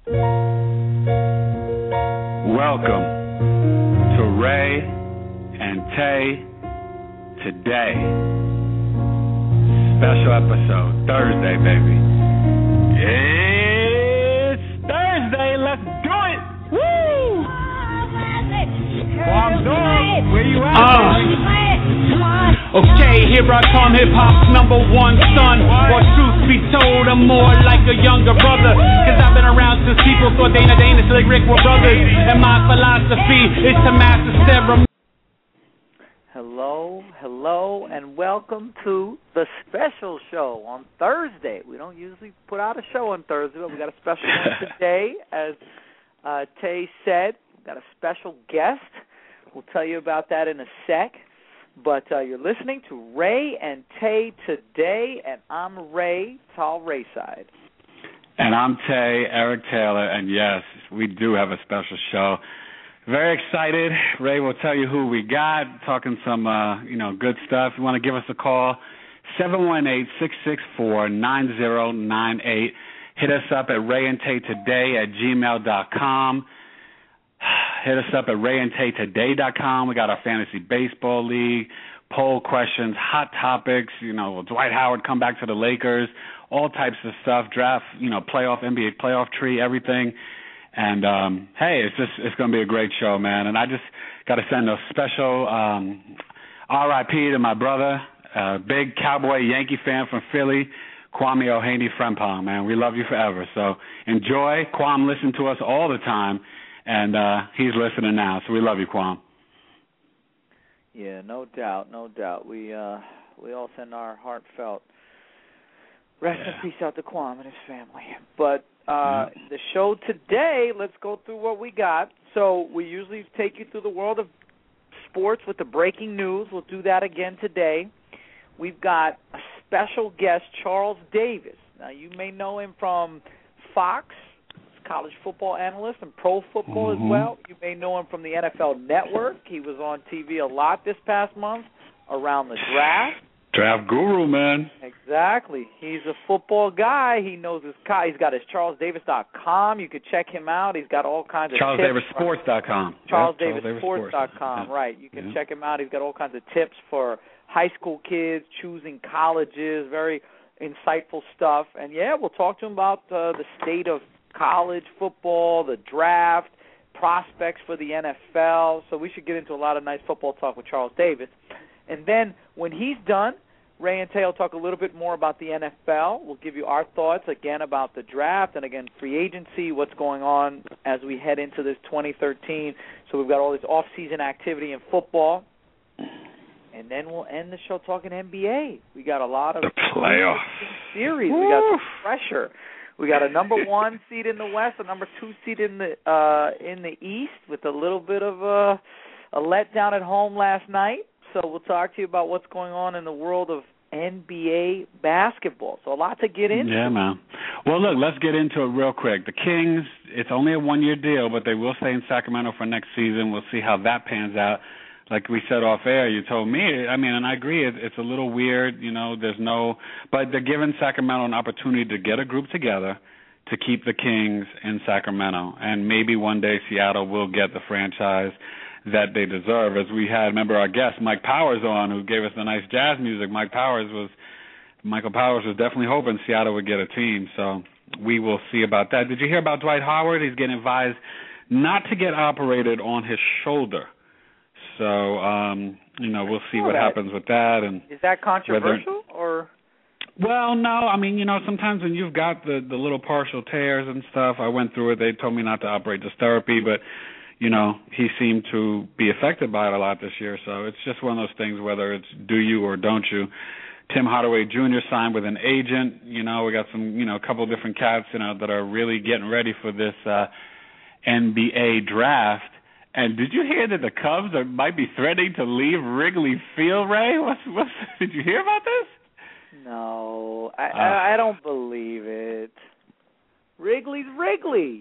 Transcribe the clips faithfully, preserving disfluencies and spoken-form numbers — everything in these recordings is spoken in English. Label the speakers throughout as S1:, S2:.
S1: Welcome to Ray and Tay Today. Special episode, Thursday, baby. It's Thursday, let's do it! Woo! Kwame Dog, where you at? Uh, okay, here I come, hip-hop's number one son. Or truth be told, I'm more like a younger brother. Cause I've been around since people thought Dana Dana Slick Rick were brothers. And my philosophy is to master ceremony.
S2: Hello, hello, and welcome to the special show on Thursday. We don't usually put out a show on Thursday, but we got a special one today. As uh, Tay said, we got a special guest. We'll tell you about that in a sec. But uh, you're listening to Ray and Tay Today, and I'm Ray, Tal Rayside.
S1: And I'm Tay, Eric Taylor, and yes, we do have a special show. Very excited. Ray will tell you who we got, talking some, uh, you know, good stuff. You want to give us a call, seven one eight, six six four, nine zero nine eight. Hit us up at rayandtaytoday at gmail dot com. Hit us up at rayandtaytoday dot com. We got our fantasy baseball league, poll questions, hot topics, you know, will Dwight Howard come back to the Lakers, all types of stuff, draft, you know, playoff, N B A playoff tree, everything. And, um, hey, it's just it's going to be a great show, man. And I just got to send a special um, R I P to my brother, uh, big Cowboy Yankee fan from Philly, Kwame Ohaney Frimpong, man. We love you forever. So enjoy. Kwame listens to us all the time, and uh, he's listening now. So we love you, Kwame.
S2: Yeah, no doubt, no doubt. We uh, we all send our heartfelt rest
S1: yeah.
S2: in peace out to Kwame and his family. But uh, yeah. the show today, let's go through what we got. So we usually take you through the world of sports with the breaking news. We'll do that again today. We've got a special guest, Charles Davis. Now, you may know him from Fox, college football analyst, and pro football
S1: mm-hmm.
S2: as well. You may know him from the N F L Network. He was on T V a lot this past month around the draft.
S1: Draft guru, man.
S2: Exactly. He's a football guy. He knows his co- He's got his charles davis dot com. You could check him out. He's got all kinds of
S1: charles
S2: tips.
S1: davis sports dot com.
S2: charles davis sports dot com,
S1: yeah.
S2: right. You can
S1: yeah.
S2: check him out. He's got all kinds of tips for high school kids, choosing colleges, very insightful stuff. And, yeah, we'll talk to him about uh, the state of college football, the draft, prospects for the N F L. So we should get into a lot of nice football talk with Charles Davis. And then when he's done, Ray and Tay will talk a little bit more about the N F L. We'll give you our thoughts, again, about the draft and, again, free agency, what's going on as we head into this twenty thirteen. So we've got all this off-season activity in football. And then we'll end the show talking N B A. We got a lot of
S1: the playoff
S2: series. Woo. We got some pressure. We got a number one seed in the West, a number two seed in the uh, in the East, with a little bit of a, a letdown at home last night. So we'll talk to you about what's going on in the world of N B A basketball. So a lot to get into.
S1: Yeah, man. Well, look, let's get into it real quick. The Kings, it's only a one-year deal, but they will stay in Sacramento for next season. We'll see how that pans out. Like we said off air, you told me, I mean, and I agree, it, it's a little weird, you know, there's no, but they're giving Sacramento an opportunity to get a group together to keep the Kings in Sacramento. And maybe one day Seattle will get the franchise that they deserve. As we had, remember our guest, Mike Powers, on, who gave us the nice jazz music. Mike Powers was, Michael Powers was definitely hoping Seattle would get a team. So we will see about that. Did you hear about Dwight Howard? He's getting advised not to get operated on his shoulder. So, um, you know, we'll see what
S2: that.
S1: happens with that. And
S2: is that controversial or?
S1: Well, no. I mean, you know, sometimes when you've got the, the little partial tears and stuff, I went through it. They told me not to operate this therapy, but, you know, he seemed to be affected by it a lot this year. So it's just one of those things, whether it's do you or don't you. Tim Hardaway Junior signed with an agent. You know, we got some, you know, a couple of different cats, you know, that are really getting ready for this uh, N B A draft. And did you hear that the Cubs are, might be threatening to leave Wrigley Field, Ray? What's, what's, did you hear about this?
S2: No, I,
S1: uh,
S2: I, I don't believe it. Wrigley's Wrigley.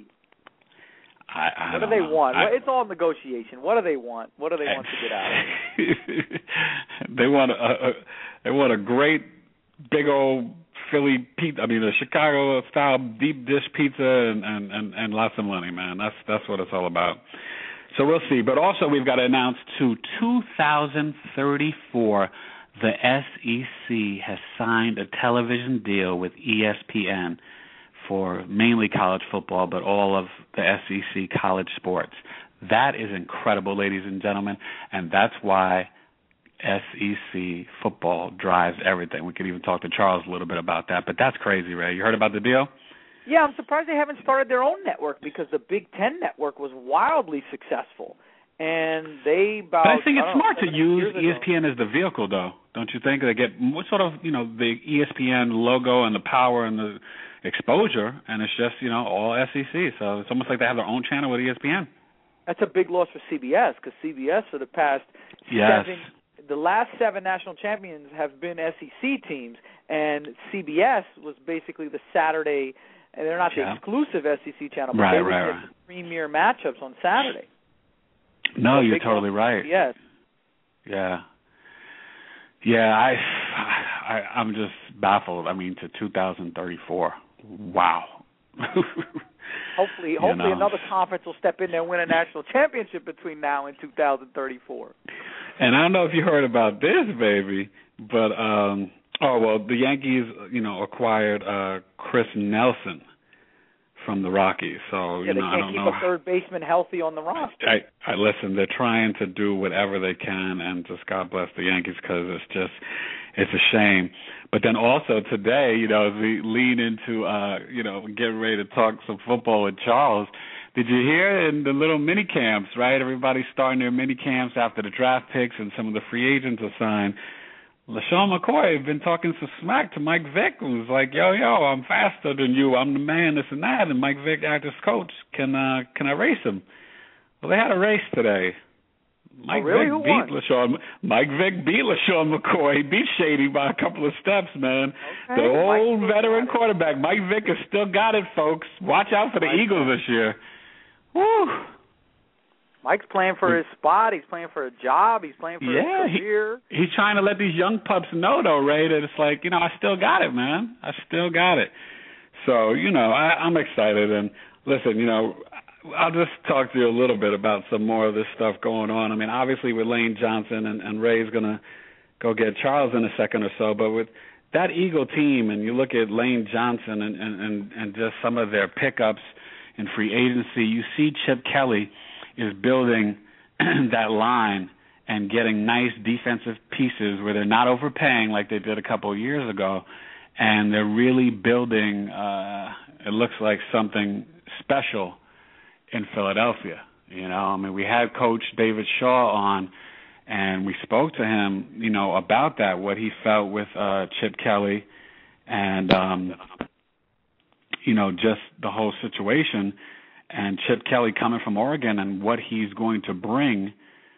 S1: I, I
S2: what
S1: don't
S2: do they
S1: know.
S2: want?
S1: I,
S2: it's all negotiation. What do they want? What do they want to get out of it?
S1: they want a, a they want a great big old Philly pizza. I mean, the Chicago style deep dish pizza and, and, and, and lots of money, man. That's that's what it's all about. So we'll see. But also we've got to announce to two thousand thirty-four, the S E C has signed a television deal with E S P N for mainly college football, but all of the S E C college sports. That is incredible, ladies and gentlemen, and that's why S E C football drives everything. We could even talk to Charles a little bit about that, but that's crazy, Ray. You heard about the deal?
S2: Yeah, I'm surprised they haven't started their own network because the Big Ten network was wildly successful. And they about.
S1: But I think it's
S2: I
S1: smart
S2: know,
S1: to use E S P N as the vehicle, though. Don't you think? They get what sort of, you know, the E S P N logo and the power and the exposure, and it's just, you know, all S E C. So it's almost like they have their own channel with E S P N. That's
S2: a big loss for C B S because C B S for the past
S1: yes.
S2: seven, the last seven national champions have been S E C teams, and C B S was basically the Saturday. And they're not the yeah. exclusive S E C channel, but
S1: right,
S2: they would
S1: right,
S2: get
S1: right.
S2: the premier matchups on Saturday.
S1: No,
S2: so
S1: you're totally right.
S2: Yes.
S1: Yeah. Yeah, I, I, I'm just baffled. I mean, to two thousand thirty-four. Wow.
S2: hopefully, hopefully
S1: know.
S2: another conference will step in there and win a national championship between now and two thousand thirty-four.
S1: And I don't know if you heard about this, baby, but um, oh well, the Yankees, you know, acquired uh, Chris Nelson from the Rockies. So
S2: yeah,
S1: you know,
S2: they can't
S1: I don't
S2: keep
S1: know.
S2: a third baseman healthy on the roster.
S1: I, I listen. They're trying to do whatever they can, and just God bless the Yankees because it's just it's a shame. But then also today, you know, as we lean into uh, you know, getting ready to talk some football with Charles. Did you hear in the little mini camps, right? Everybody's starting their mini camps after the draft picks and some of the free agents are signed. LaShawn McCoy had been talking some smack to Mike Vick, who was like, yo, yo, I'm faster than you. I'm the man, this and that. And Mike Vick, actor's coach, can uh, can I race him? Well, they had a race today. Mike
S2: oh, really?
S1: Vick
S2: Who
S1: beat
S2: won?
S1: LaShawn. Mike Vick beat LaShawn McCoy. He beat Shady by a couple of steps, man.
S2: Okay.
S1: The old
S2: Mike
S1: veteran quarterback. Mike Vick has still got it, folks. Watch out for the
S2: Mike
S1: Eagles this year. Woo!
S2: Mike's playing for his spot. He's playing for a job. He's playing for
S1: yeah,
S2: his career.
S1: He, he's trying to let these young pups know, though, Ray, that it's like, you know, I still got it, man. I still got it. So, you know, I, I'm excited. And listen, you know, I'll just talk to you a little bit about some more of this stuff going on. I mean, obviously with Lane Johnson, and, and Ray's going to go get Charles in a second or so, but with that Eagle team, and you look at Lane Johnson and, and, and, and just some of their pickups in free agency, you see Chip Kelly is building that line and getting nice defensive pieces where they're not overpaying like they did a couple of years ago, and they're really building, uh, it looks like something special in Philadelphia. You know, I mean, we had Coach David Shaw on, and we spoke to him, you know, about that, what he felt with uh, Chip Kelly and, um, you know, just the whole situation. And Chip Kelly coming from Oregon and what he's going to bring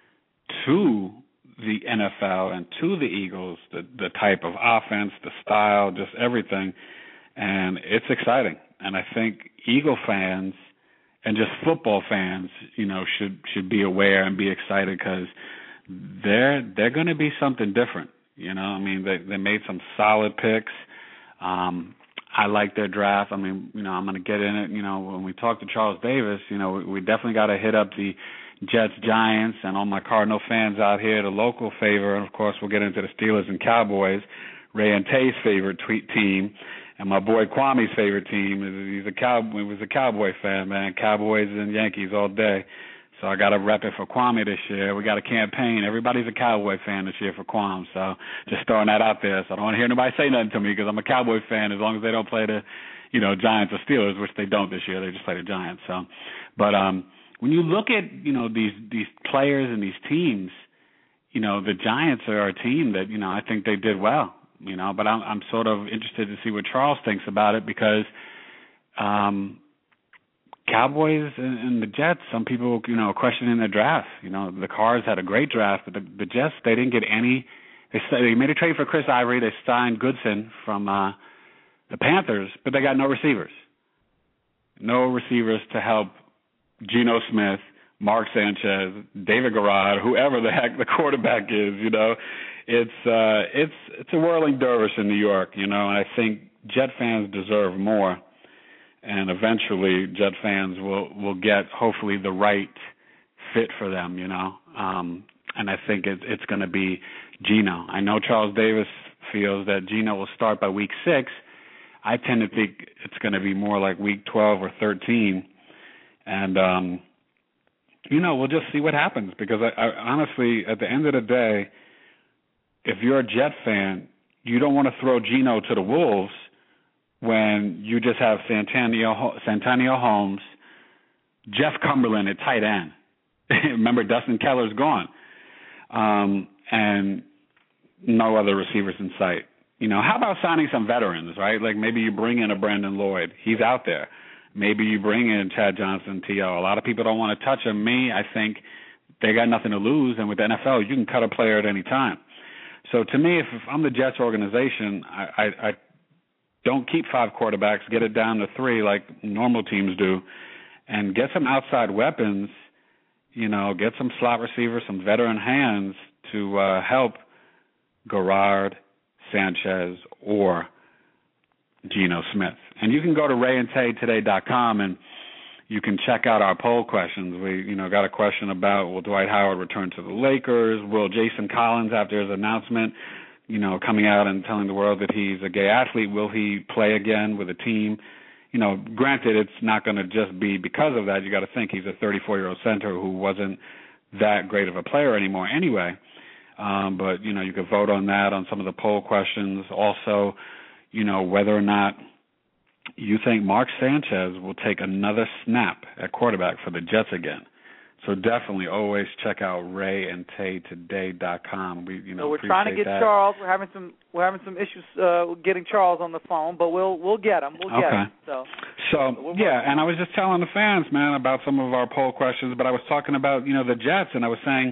S1: to the N F L and to the Eagles, the, the type of offense, the style, just everything. And it's exciting. And I think Eagle fans and just football fans, you know, should should be aware and be excited because they're they're going to be something different. You know, I mean, they they made some solid picks. Um, I like their draft. I mean, you know, I'm going to get in it. You know, when we talk to Charles Davis, you know, we, we definitely got to hit up the Jets, Giants, and all my Cardinal fans out here, the local favor. And, of course, we'll get into the Steelers and Cowboys, Ray and Tay's favorite tweet team, and my boy Kwame's favorite team. He's a cow. He was a Cowboy fan, man. Cowboys and Yankees all day. So I got to rep it for Kwame this year. We got a campaign. Everybody's a Cowboy fan this year for Kwame. So just throwing that out there. So I don't want to hear nobody say nothing to me because I'm a Cowboy fan as long as they don't play the, you know, Giants or Steelers, which they don't this year. They just play the Giants. So, but um, when you look at, you know, these these players and these teams, you know, the Giants are a team that, you know, I think they did well, you know, but I'm, I'm sort of interested to see what Charles thinks about it because um, – Cowboys and the Jets, some people, you know, questioning their draft. You know, the Cards had a great draft, but the, the Jets, they didn't get any. They, they made a trade for Chris Ivory. They signed Goodson from uh, the Panthers, but they got no receivers. No receivers to help Geno Smith, Mark Sanchez, David Garrard, whoever the heck the quarterback is. You know, it's uh, it's it's a whirling dervish in New York. You know, and I think Jet fans deserve more, and eventually Jet fans will, will get, hopefully, the right fit for them, you know. Um, and I think it, it's going to be Geno. I know Charles Davis feels that Geno will start by week six. I tend to think it's going to be more like week twelve or thirteen. And, um, you know, we'll just see what happens because, I, I, honestly, at the end of the day, if you're a Jet fan, you don't want to throw Geno to the Wolves when you just have Santonio, Santonio Holmes, Jeff Cumberland at tight end. Remember, Dustin Keller's gone. Um, and no other receivers in sight. You know, how about signing some veterans, right? Like maybe you bring in a Brandon Lloyd. He's out there. Maybe you bring in Chad Johnson, T O. A lot of people don't want to touch him. Me, I think they got nothing to lose, and with the N F L, you can cut a player at any time. So to me, if, if I'm the Jets organization, I, I, I don't keep five quarterbacks, get it down to three like normal teams do, and get some outside weapons, you know, get some slot receivers, some veteran hands to uh, help Garrard, Sanchez, or Geno Smith. And you can go to ray and tay today dot com and you can check out our poll questions. We, you know, got a question about will Dwight Howard return to the Lakers? Will Jason Collins, after his announcement, you know, coming out and telling the world that he's a gay athlete, will he play again with a team? You know, granted, it's not going to just be because of that. You got to think he's a thirty-four-year-old center who wasn't that great of a player anymore anyway. Um, but, you know, you could vote on that, on some of the poll questions. Also, you know, whether or not you think Mark Sanchez will take another snap at quarterback for the Jets again. So definitely always check out ray and tay today dot com. We, you know,
S2: so we're trying to get
S1: that.
S2: Charles. We're having some we're having some issues uh, getting Charles on the phone, but we'll we'll get him. We'll get
S1: okay.
S2: him. So,
S1: so
S2: so
S1: yeah, and I was just telling the fans, man, about some of our poll questions, but I was talking about, you know, the Jets, and I was saying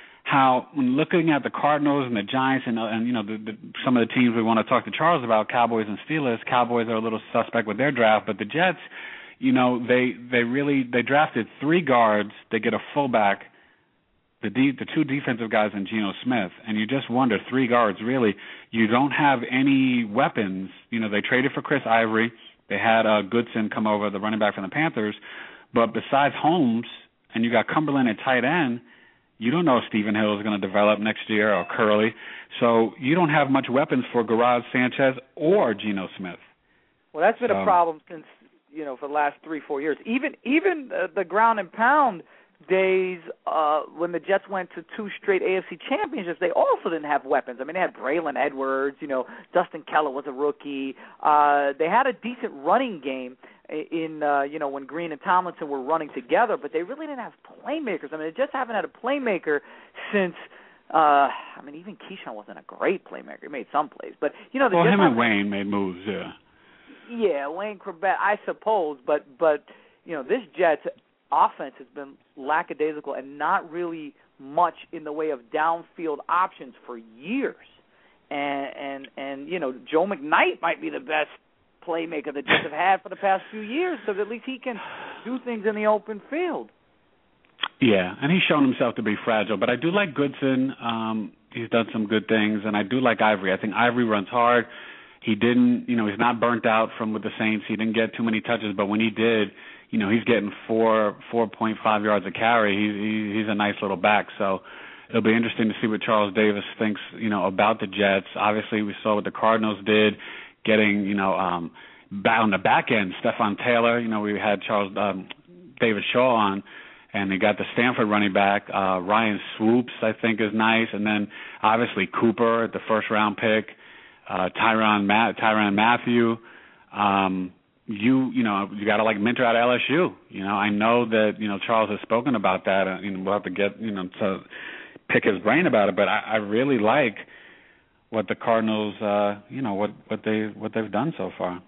S1: how when looking at the Cardinals and the Giants and, and you know, the, the, some of the teams we want to talk to Charles about, Cowboys and Steelers, Cowboys are a little suspect with their draft, but the Jets, you know, they they really they drafted three guards. They get a fullback, the de- the two defensive guys, and Geno Smith, and you just wonder, three guards really. You don't have any weapons. You know, they traded for Chris Ivory. They had uh, Goodson come over, the running back from the Panthers, but besides Holmes, and you got Cumberland at tight end. You don't know if Stephen Hill is going to develop next year or Curley, so you don't have much weapons for Garrard, Sanchez, or Geno Smith.
S2: Well, that's been
S1: so.
S2: a problem since, you know, for the last three, four years. Even even uh, the ground and pound days uh, when the Jets went to two straight A F C championships, they also didn't have weapons. I mean, they had Braylon Edwards, you know, Dustin Keller was a rookie. Uh, they had a decent running game in, uh, you know, when Green and Tomlinson were running together, but they really didn't have playmakers. I mean, they just haven't had a playmaker since, uh, I mean, even Keyshawn wasn't a great playmaker. He made some plays. But, you know, the
S1: well,
S2: Jets
S1: him and Wayne made moves, yeah.
S2: Yeah, Wayne Corbett, I suppose, but, but you know, this Jets offense has been lackadaisical and not really much in the way of downfield options for years. And, and, and you know, Joe McKnight might be the best playmaker the Jets have had for the past few years, so that at least he can do things in the open field.
S1: Yeah, and he's shown himself to be fragile. But I do like Goodson. Um, he's done some good things, and I do like Ivory. I think Ivory runs hard. He didn't, you know, he's not burnt out from with the Saints. He didn't get too many touches, but when he did, you know, he's getting four, four point five yards a carry. He's he's a nice little back. So it'll be interesting to see what Charles Davis thinks, you know, about the Jets. Obviously, we saw what the Cardinals did, getting, you know, um, on the back end, Stephon Taylor. You know, we had Charles um, David Shaw on, and they got the Stanford running back. Uh, Ryan Swoops, I think, is nice. And then, obviously, Cooper, the first-round pick, uh, Tyrann, Ma- Tyrann Mathieu. Um, you, you know, you got to like Minter at L S U. You know, I know that, you know, Charles has spoken about that, and you know, we'll have to get, you know, to pick his brain about it. But I, I really like what the Cardinals, uh, you know, what, what they what they've done so far.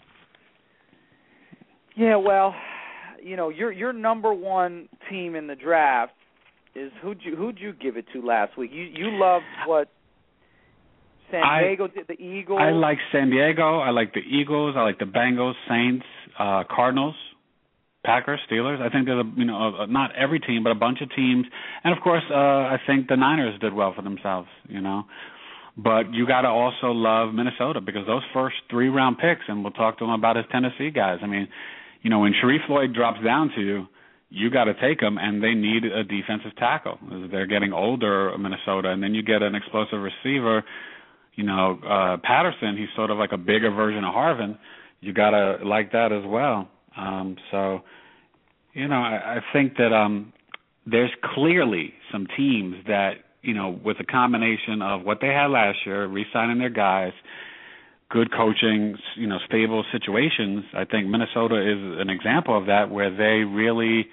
S2: Yeah, well, you know, your your number one team in the draft is who'd you who'd you give it to last week? You you loved what San Diego did, the Eagles.
S1: I like San Diego. I like the Eagles. I like the Bengals, Saints, uh, Cardinals, Packers, Steelers. I think there's a, you know, a, not every team, but a bunch of teams, and of course, uh, I think the Niners did well for themselves. You know, But you got to also love Minnesota because those first three-round picks, and we'll talk to him about his Tennessee guys. I mean, you know, when Sharif Floyd drops down to you, you got to take them, and they need a defensive tackle. They're getting older, Minnesota, and then you get an explosive receiver. You know, uh, Patterson, he's sort of like a bigger version of Harvin. You got to like that as well. Um, so, you know, I, I think that um, there's clearly some teams that, you know, with a combination of what they had last year, re-signing their guys, good coaching, you know, stable situations, I think Minnesota is an example of that where they really,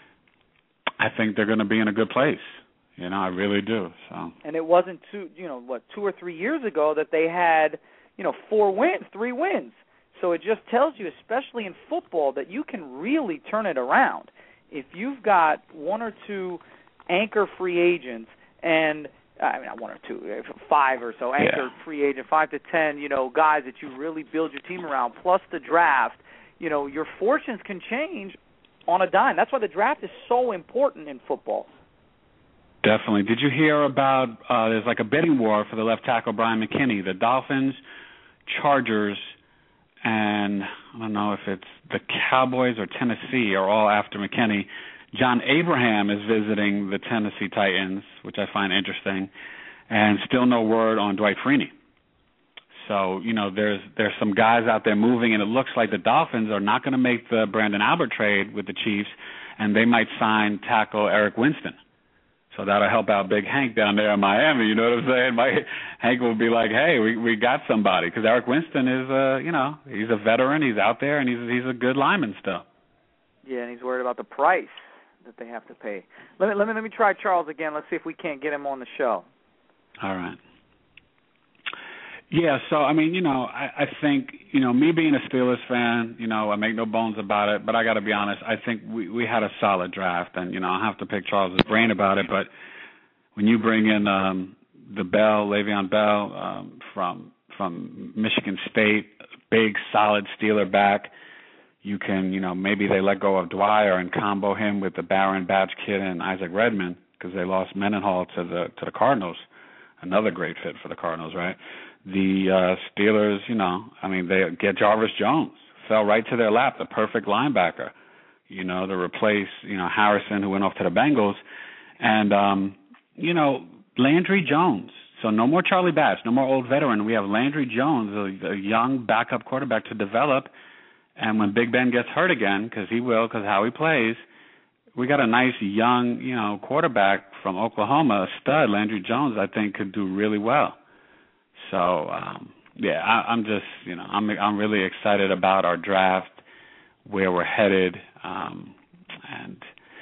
S1: I think they're going to be in a good place. You know, I really do. So.
S2: And it wasn't two, you know, what, two or three years ago that they had, you know, four wins, three wins. So it just tells you, especially in football, that you can really turn it around. If you've got one or two anchor free agents and, I mean, not one or two, five or so anchor
S1: yeah.
S2: free agent, five to ten, you know, guys that you really build your team around, plus the draft, you know, your fortunes can change on a dime. That's why the draft is so important in football.
S1: Definitely. Did you hear about, uh, there's like a bidding war for the left tackle, Brian McKinney. The Dolphins, Chargers, and I don't know if it's the Cowboys or Tennessee are all after McKinney. John Abraham is visiting the Tennessee Titans, which I find interesting, and still no word on Dwight Freeney. So, you know, there's there's some guys out there moving, and it looks like the Dolphins are not going to make the Brandon Albert trade with the Chiefs, and they might sign tackle Eric Winston. So that'll help out Big Hank down there in Miami. You know what I'm saying? My, Hank will be like, "Hey, we we got somebody," because Eric Winston is, uh, you know, he's a veteran. He's out there, and he's he's a good lineman still.
S2: Yeah, and he's worried about the price that they have to pay. Let me let me let me try Charles again. Let's see if we can't get him on the show.
S1: All right. Yeah, so, I mean, you know, I, I think, you know, me being a Steelers fan, you know, I make no bones about it, but I got to be honest, I think we, we had a solid draft, and, you know, I'll have to pick Charles' brain about it, but when you bring in um, the Bell, Le'Veon Bell um, from from Michigan State, big, solid Steeler back, you can, you know, maybe they let go of Dwyer and combo him with the Barron Batch kid and Isaac Redmond because they lost Mendenhall to the to the Cardinals, another great fit for the Cardinals, right? The uh, Steelers, you know, I mean, they get Jarvis Jones, fell right to their lap, the perfect linebacker, you know, to replace, you know, Harrison, who went off to the Bengals. And, um, you know, Landry Jones. So no more Charlie Batch, no more old veteran. We have Landry Jones, a, a young backup quarterback to develop. And when Big Ben gets hurt again, because he will, because how he plays, we got a nice young, you know, quarterback from Oklahoma, a stud. Landry Jones, I think, could do really well. So, um, yeah, I, I'm just, you know, I'm I'm really excited about our draft, where we're headed, um, and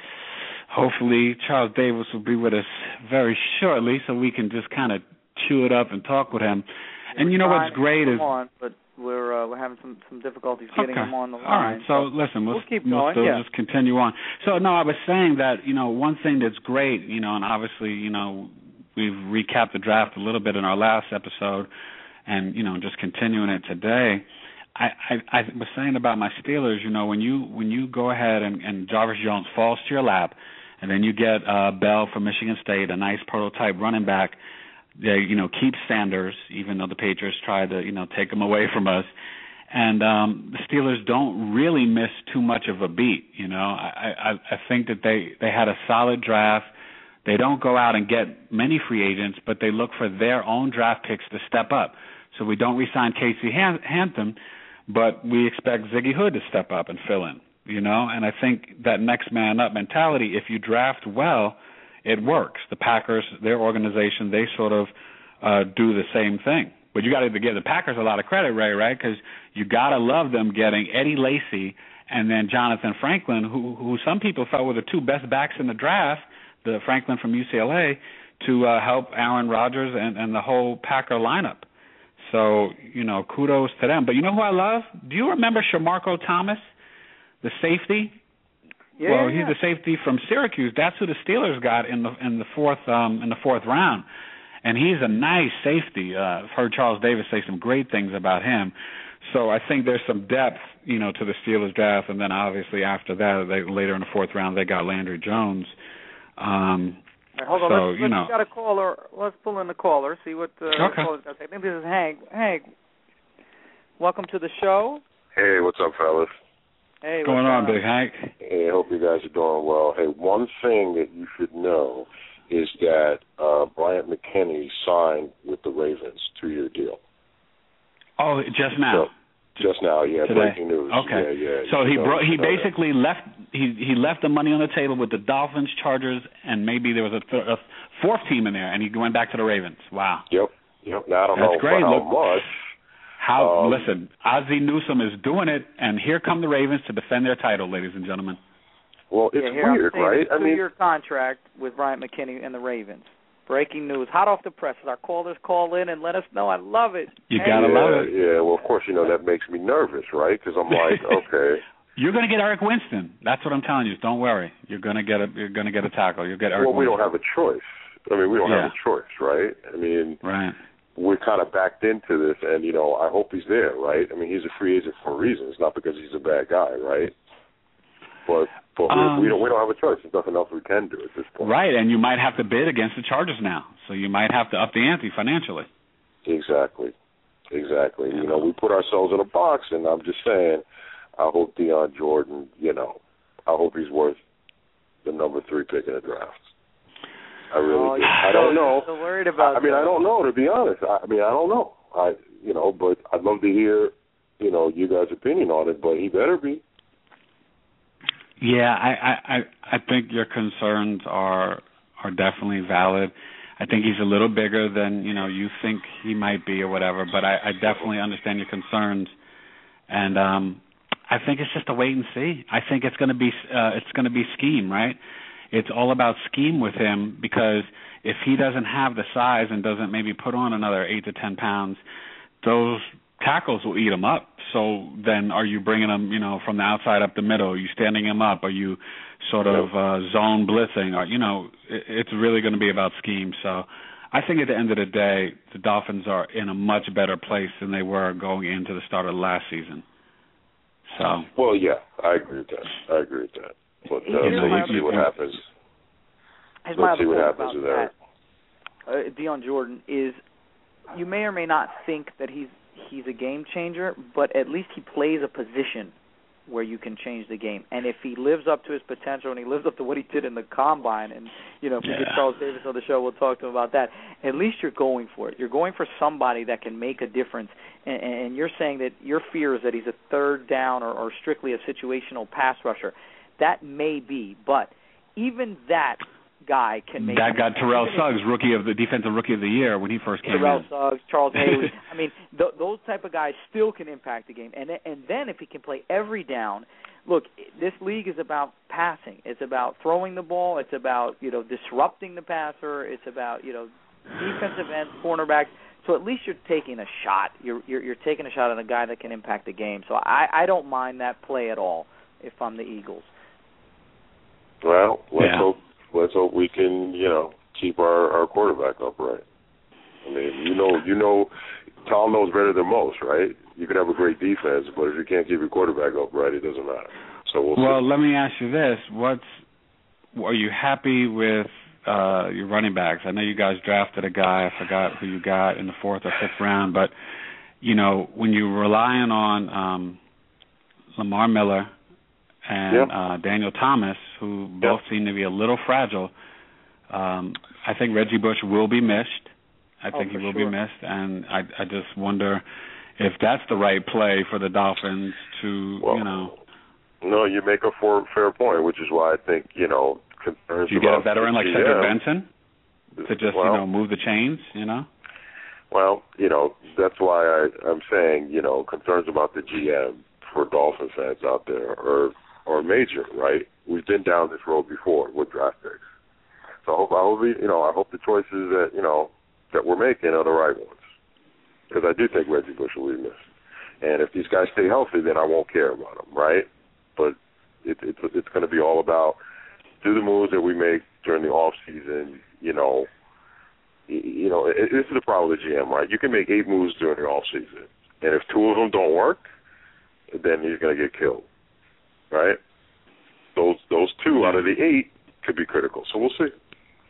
S1: hopefully Charles Davis will be with us very shortly so we can just kind of chew it up and talk with him. And
S2: we're
S1: you know what's great is...
S2: on, but we're uh, we're having some, some difficulties getting
S1: okay.
S2: him on the line.
S1: All right, so, so listen, we'll,
S2: we'll keep
S1: we'll
S2: going,
S1: still
S2: yeah.
S1: just continue on. So, no, I was saying that, you know, one thing that's great, you know, and obviously, you know, we've recapped the draft a little bit in our last episode, and, you know, just continuing it today. I, I, I was saying about my Steelers, you know, when you when you go ahead and, and Jarvis Jones falls to your lap, and then you get uh, Bell from Michigan State, a nice prototype running back, they, you know, keep Sanders, even though the Patriots tried to, you know, take him away from us. And um, the Steelers don't really miss too much of a beat, you know. I, I, I think that they, they had a solid draft. They don't go out and get many free agents, but they look for their own draft picks to step up. So we don't re-sign Casey Hampton, but we expect Ziggy Hood to step up and fill in, you know. And I think that next man up mentality, if you draft well, it works. The Packers, their organization, they sort of uh, do the same thing. But you got to give the Packers a lot of credit, Ray, right? Because you got to love them getting Eddie Lacy and then Jonathan Franklin, who, who some people felt were the two best backs in the draft, the Franklin from U C L A, to uh, help Aaron Rodgers and, and the whole Packer lineup. So, you know, kudos to them. But you know who I love? Do you remember Shamarko Thomas, the safety?
S2: Yeah,
S1: well,
S2: yeah.
S1: he's a safety from Syracuse. That's who the Steelers got in the in the fourth um, in the fourth round, and he's a nice safety. Uh, I've heard Charles Davis say some great things about him. So I think there's some depth, you know, to the Steelers draft, and then obviously after that, they, later in the fourth round, they got Landry Jones. Um,
S2: Right, hold on,
S1: so,
S2: let's,
S1: you
S2: let's
S1: know.
S2: got a caller. Let's pull in the caller, see what uh,
S1: Okay.
S2: the caller's got to say. I think this is Hank. Hank, welcome to the show.
S3: Hey, what's up, fellas?
S2: Hey,
S1: What's going on, Big Hank?
S3: Hey, I hope you guys are doing well. Hey, one thing that you should know is that uh, Bryant McKinnie signed with the Ravens, two-year deal.
S1: Oh, just now.
S3: So, just now, yeah.
S1: Today.
S3: Breaking news.
S1: Okay.
S3: Yeah, yeah.
S1: So he
S3: know,
S1: bro- he basically
S3: that.
S1: left he he left the money on the table with the Dolphins, Chargers, and maybe there was a, th- a fourth team in there, and he went back to the Ravens. Wow.
S3: Yep. Yep. Now I don't
S1: That's
S3: know
S1: great.
S3: for how
S1: Look,
S3: much.
S1: How
S3: um,
S1: listen, Ozzie Newsome is doing it, and here come the Ravens to defend their title, ladies and gentlemen.
S3: Well, it's
S2: yeah, here
S3: weird,
S2: I'm saying
S3: right?
S2: A
S3: I mean,
S2: two-year contract with Bryant McKinnie and the Ravens. Breaking news, hot off the press. Our callers call in and let us know. I love it.
S1: You
S2: hey.
S1: gotta
S3: yeah,
S1: love it.
S3: Yeah. Well, of course, you know that makes me nervous, right? Because I'm like, okay.
S1: You're going to get Eric Winston. That's what I'm telling you. Don't worry. You're going to get a you're going to get a tackle. You'll get Eric
S3: Well, we
S1: Winston.
S3: don't have a choice. I mean, we don't
S1: yeah.
S3: have a choice, right? I mean,
S1: right.
S3: we're kind of backed into this, and, you know, I hope he's there, right? I mean, he's a free agent for a reason. It's not because he's a bad guy, right? But but
S1: um,
S3: we, we don't we don't have a choice. There's nothing else we can do at this point.
S1: Right, and you might have to bid against the Chargers now, so you might have to up the ante financially.
S3: Exactly, exactly.
S1: Yeah.
S3: You know, we put ourselves in a box, and I'm just saying, I hope Deion Jordan, you know, I hope he's worth the number three pick in the draft. I really
S2: oh,
S3: do. I don't know.
S2: So worried about
S3: I mean,
S2: that.
S3: I don't know, to be honest. I, I mean, I don't know. I, you know, but I'd love to hear, you know, you guys' opinion on it. But he better be.
S1: Yeah, I, I, I think your concerns are are definitely valid. I think he's a little bigger than you know you think he might be or whatever. But I, I definitely understand your concerns, and um, I think it's just a wait and see. I think it's going to be uh, it's going to be scheme, right? It's all about scheme with him because if he doesn't have the size and doesn't maybe put on another eight to ten pounds, those tackles will eat him up. So then are you bringing him, you know, from the outside up the middle? Are you standing him up? Are you sort of uh, zone blitzing? Or, you know, it, it's really going to be about scheme. So I think at the end of the day, the Dolphins are in a much better place than they were going into the start of last season. So.
S3: Well, yeah, I agree with that. I agree with that. But uh,
S2: Here's
S3: so
S2: my
S3: let's see what
S2: other-
S3: happens.
S2: Here's my
S3: Let's see
S2: other
S3: what
S2: point
S3: happens with
S2: about
S3: Eric.
S2: that. Uh, Deion Jordan is, you may or may not think that he's he's a game changer, but at least he plays a position where you can change the game. And if he lives up to his potential and he lives up to what he did in the combine, and you know, if
S1: yeah.
S2: we get Charles Davis on the show, we'll talk to him about that. At least you're going for it. You're going for somebody that can make a difference. And, and you're saying that your fear is that he's a third down or, or strictly a situational pass rusher. That may be, but even that guy can make.
S1: That got Terrell Suggs, rookie of the defensive rookie of the year when he first came
S2: Terrell
S1: in.
S2: Suggs, Charles Haley. I mean, th- those type of guys still can impact the game. And and then if he can play every down, look, this league is about passing. It's about throwing the ball. It's about you know disrupting the passer. It's about you know defensive ends, cornerbacks. So at least you're taking a shot. You're you're, you're taking a shot at a guy that can impact the game. So I, I don't mind that play at all if I'm the Eagles.
S3: Well, let's
S1: yeah.
S3: hope let's hope we can, you know, keep our, our quarterback upright. I mean, you know, you know, Tom knows better than most, right? You can have a great defense, but if you can't keep your quarterback upright, it doesn't matter. So we'll.
S1: Well,
S3: see.
S1: let me ask you this: What's are you happy with uh, your running backs? I know you guys drafted a guy. I forgot who you got in the fourth or fifth round, but you know, when you're relying on um, Lamar Miller and
S3: yeah.
S1: uh, Daniel Thomas, who both
S3: yeah.
S1: seem to be a little fragile, um, I think Reggie Bush will be missed. I think
S2: oh,
S1: he will
S2: sure.
S1: be missed, and I, I just wonder if that's the right play for the Dolphins to,
S3: well,
S1: you know.
S3: No, you make a for, fair point, which is why I think, you know, concerns
S1: Do you get a
S3: about
S1: veteran like
S3: G M,
S1: Cedric Benson to just,
S3: well,
S1: you know, move the chains, you know?
S3: Well, you know, that's why I, I'm saying, you know, concerns about the G M for Dolphin fans out there are, are major, right? We've been down this road before with draft picks. So I hope, I hope, you know, I hope the choices that, you know, that we're making are the right ones. Because I do think Reggie Bush will be missed. And if these guys stay healthy, then I won't care about them, right? But it, it's it's going to be all about do the moves that we make during the off season. You know, you, you know it, this is the problem with the G M, right? You can make eight moves during the off season, and if two of them don't work, then he's going to get killed, right? Those those two out of the eight could be critical. So we'll see.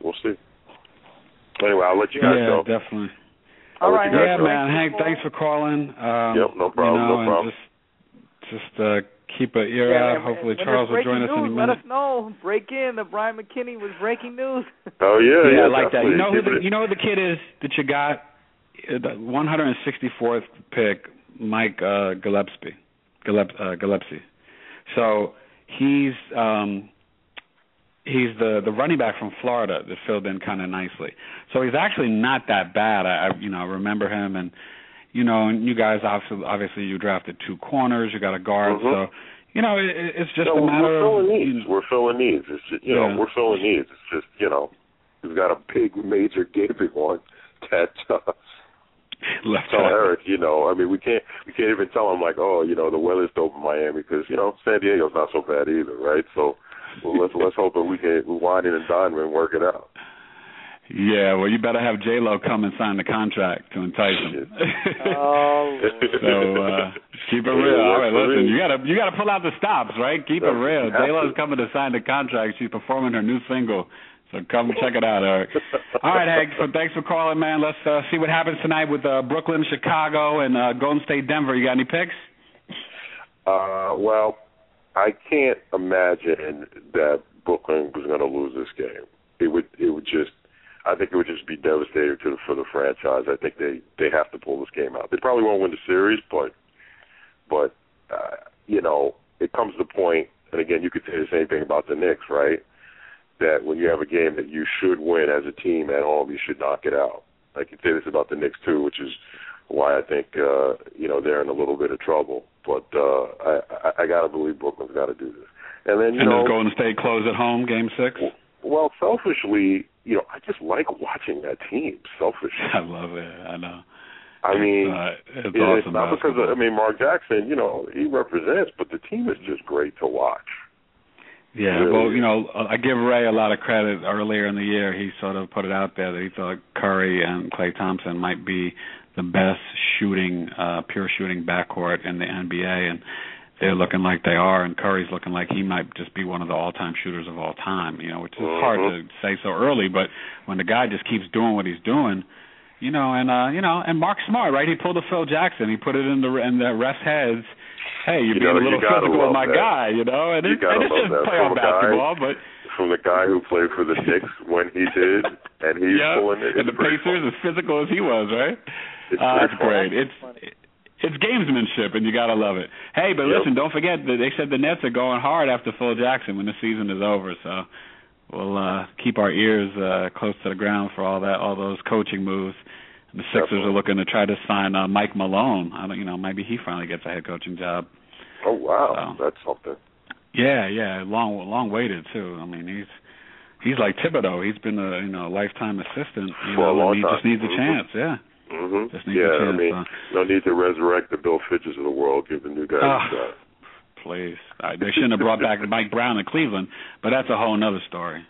S3: we'll see. Anyway, I'll let you guys
S1: yeah,
S3: go.
S1: Yeah, definitely.
S2: All right.
S1: Yeah,
S3: go.
S1: man. Hank, thanks for calling. Um,
S3: yep, no problem.
S1: You know,
S3: no problem.
S1: Just, just uh, keep an ear
S2: yeah,
S1: out.
S2: and,
S1: Hopefully,
S2: and
S1: Charles will join
S2: news,
S1: us in a minute.
S2: Let us know. Break in. The Brian McKinney was breaking news.
S3: Oh yeah,
S1: yeah,
S3: yeah,
S1: I like
S3: definitely.
S1: that. You know who the,
S3: it.
S1: you know who the kid is that you got? The one hundred sixty-fourth pick, Mike uh, Gillespie. Gillespie. Uh, Gillespie. So he's um, he's the the running back from Florida that filled in kind of nicely. So he's actually not that bad. I, I you know remember him, and you know, and you guys obviously obviously you drafted two corners, you got a guard,
S3: mm-hmm.
S1: so you know it, it's just
S3: no,
S1: a matter
S3: we're filling
S1: of
S3: needs.
S1: You know,
S3: we're filling needs. It's just, you
S1: yeah.
S3: know we're filling needs. It's just you know we've got a big major gaping one that. Uh,
S1: Left
S3: tell Eric, you know, I mean, we can't we can't even tell him like, oh, you know, the weather's dope in Miami because you know San Diego's not so bad either, right? So well, let's let's hope that we can we wine and dine and work it out.
S1: Yeah, well, you better have J Lo come and sign the contract to entice him.
S2: oh,
S1: so uh, keep it real. All right, listen, you gotta you gotta pull out the stops, right? Keep it real. J Lo's coming to sign the contract. She's performing her new single. So come check it out, Eric. All right, Hank, so thanks for calling, man. Let's uh, see what happens tonight with uh, Brooklyn, Chicago, and uh, Golden State, Denver. You got any picks?
S3: Uh, well, I can't imagine that Brooklyn was going to lose this game. It would, it would just, I think it would just be devastating to the, for the franchise. I think they, they have to pull this game out. They probably won't win the series, but, but uh, you know, it comes to the point, and again, you could say the same thing about the Knicks, right? That when you have a game that you should win as a team at home, you should knock it out. I can say this about the Knicks too, which is why I think uh, you know they're in a little bit of trouble. But uh, I, I, I got to believe Brooklyn's got to do this. And then you
S1: and
S3: know,
S1: does Golden State close at home, Game Six?
S3: Well, selfishly, you know, I just like watching that team. Selfishly,
S1: I love it. I know.
S3: I mean,
S1: uh, it's,
S3: it's,
S1: awesome
S3: it's not because of, I mean Mark Jackson. You know, he represents, but the team is just great to watch.
S1: Yeah,
S3: really.
S1: Well, you know, I give Ray a lot of credit. Earlier in the year, he sort of put it out there that he thought Curry and Klay Thompson might be the best shooting, uh, pure shooting backcourt in the N B A, and they're looking like they are, and Curry's looking like he might just be one of the all-time shooters of all time, you know, which is mm-hmm. hard to say so early, but when the guy just keeps doing what he's doing, you know, and, uh, you know, and Mark Smart, right, he pulled a Phil Jackson, he put it in the, in the ref's heads. Hey, you're
S3: you
S1: being
S3: know,
S1: a little physical with my
S3: that.
S1: guy, you know, and,
S3: you
S1: it, and it's just
S3: that.
S1: playoff basketball,
S3: guy,
S1: but
S3: from the guy who played for the Knicks when he did, and he's
S1: yeah,
S3: pulling it.
S1: And the Pacers, as physical as he was, right?
S3: It's
S1: uh, it's
S3: great.
S1: It's it, it's gamesmanship, and you gotta love it. Hey, but
S3: yep.
S1: listen, don't forget that they said the Nets are going hard after Phil Jackson when the season is over, so we'll uh, keep our ears uh, close to the ground for all that, all those coaching moves. And the Sixers
S3: Definitely.
S1: are looking to try to sign uh, Mike Malone. I don't, you know, maybe he finally gets a head coaching job.
S3: Oh wow, so, that's something.
S1: Yeah, yeah, long, long waited too. I mean, he's he's like Thibodeau. He's been a you know lifetime assistant. You
S3: For
S1: know,
S3: a long
S1: and he
S3: time.
S1: just needs
S3: mm-hmm.
S1: a chance. Yeah.
S3: Mm-hmm.
S1: Just needs
S3: yeah,
S1: a chance.
S3: I mean,
S1: so.
S3: no need to resurrect the Bill Fitches of the world. Give the new guy
S1: oh,
S3: a shot.
S1: Please, I, they shouldn't have brought back Mike Brown in Cleveland, but that's a whole nother story.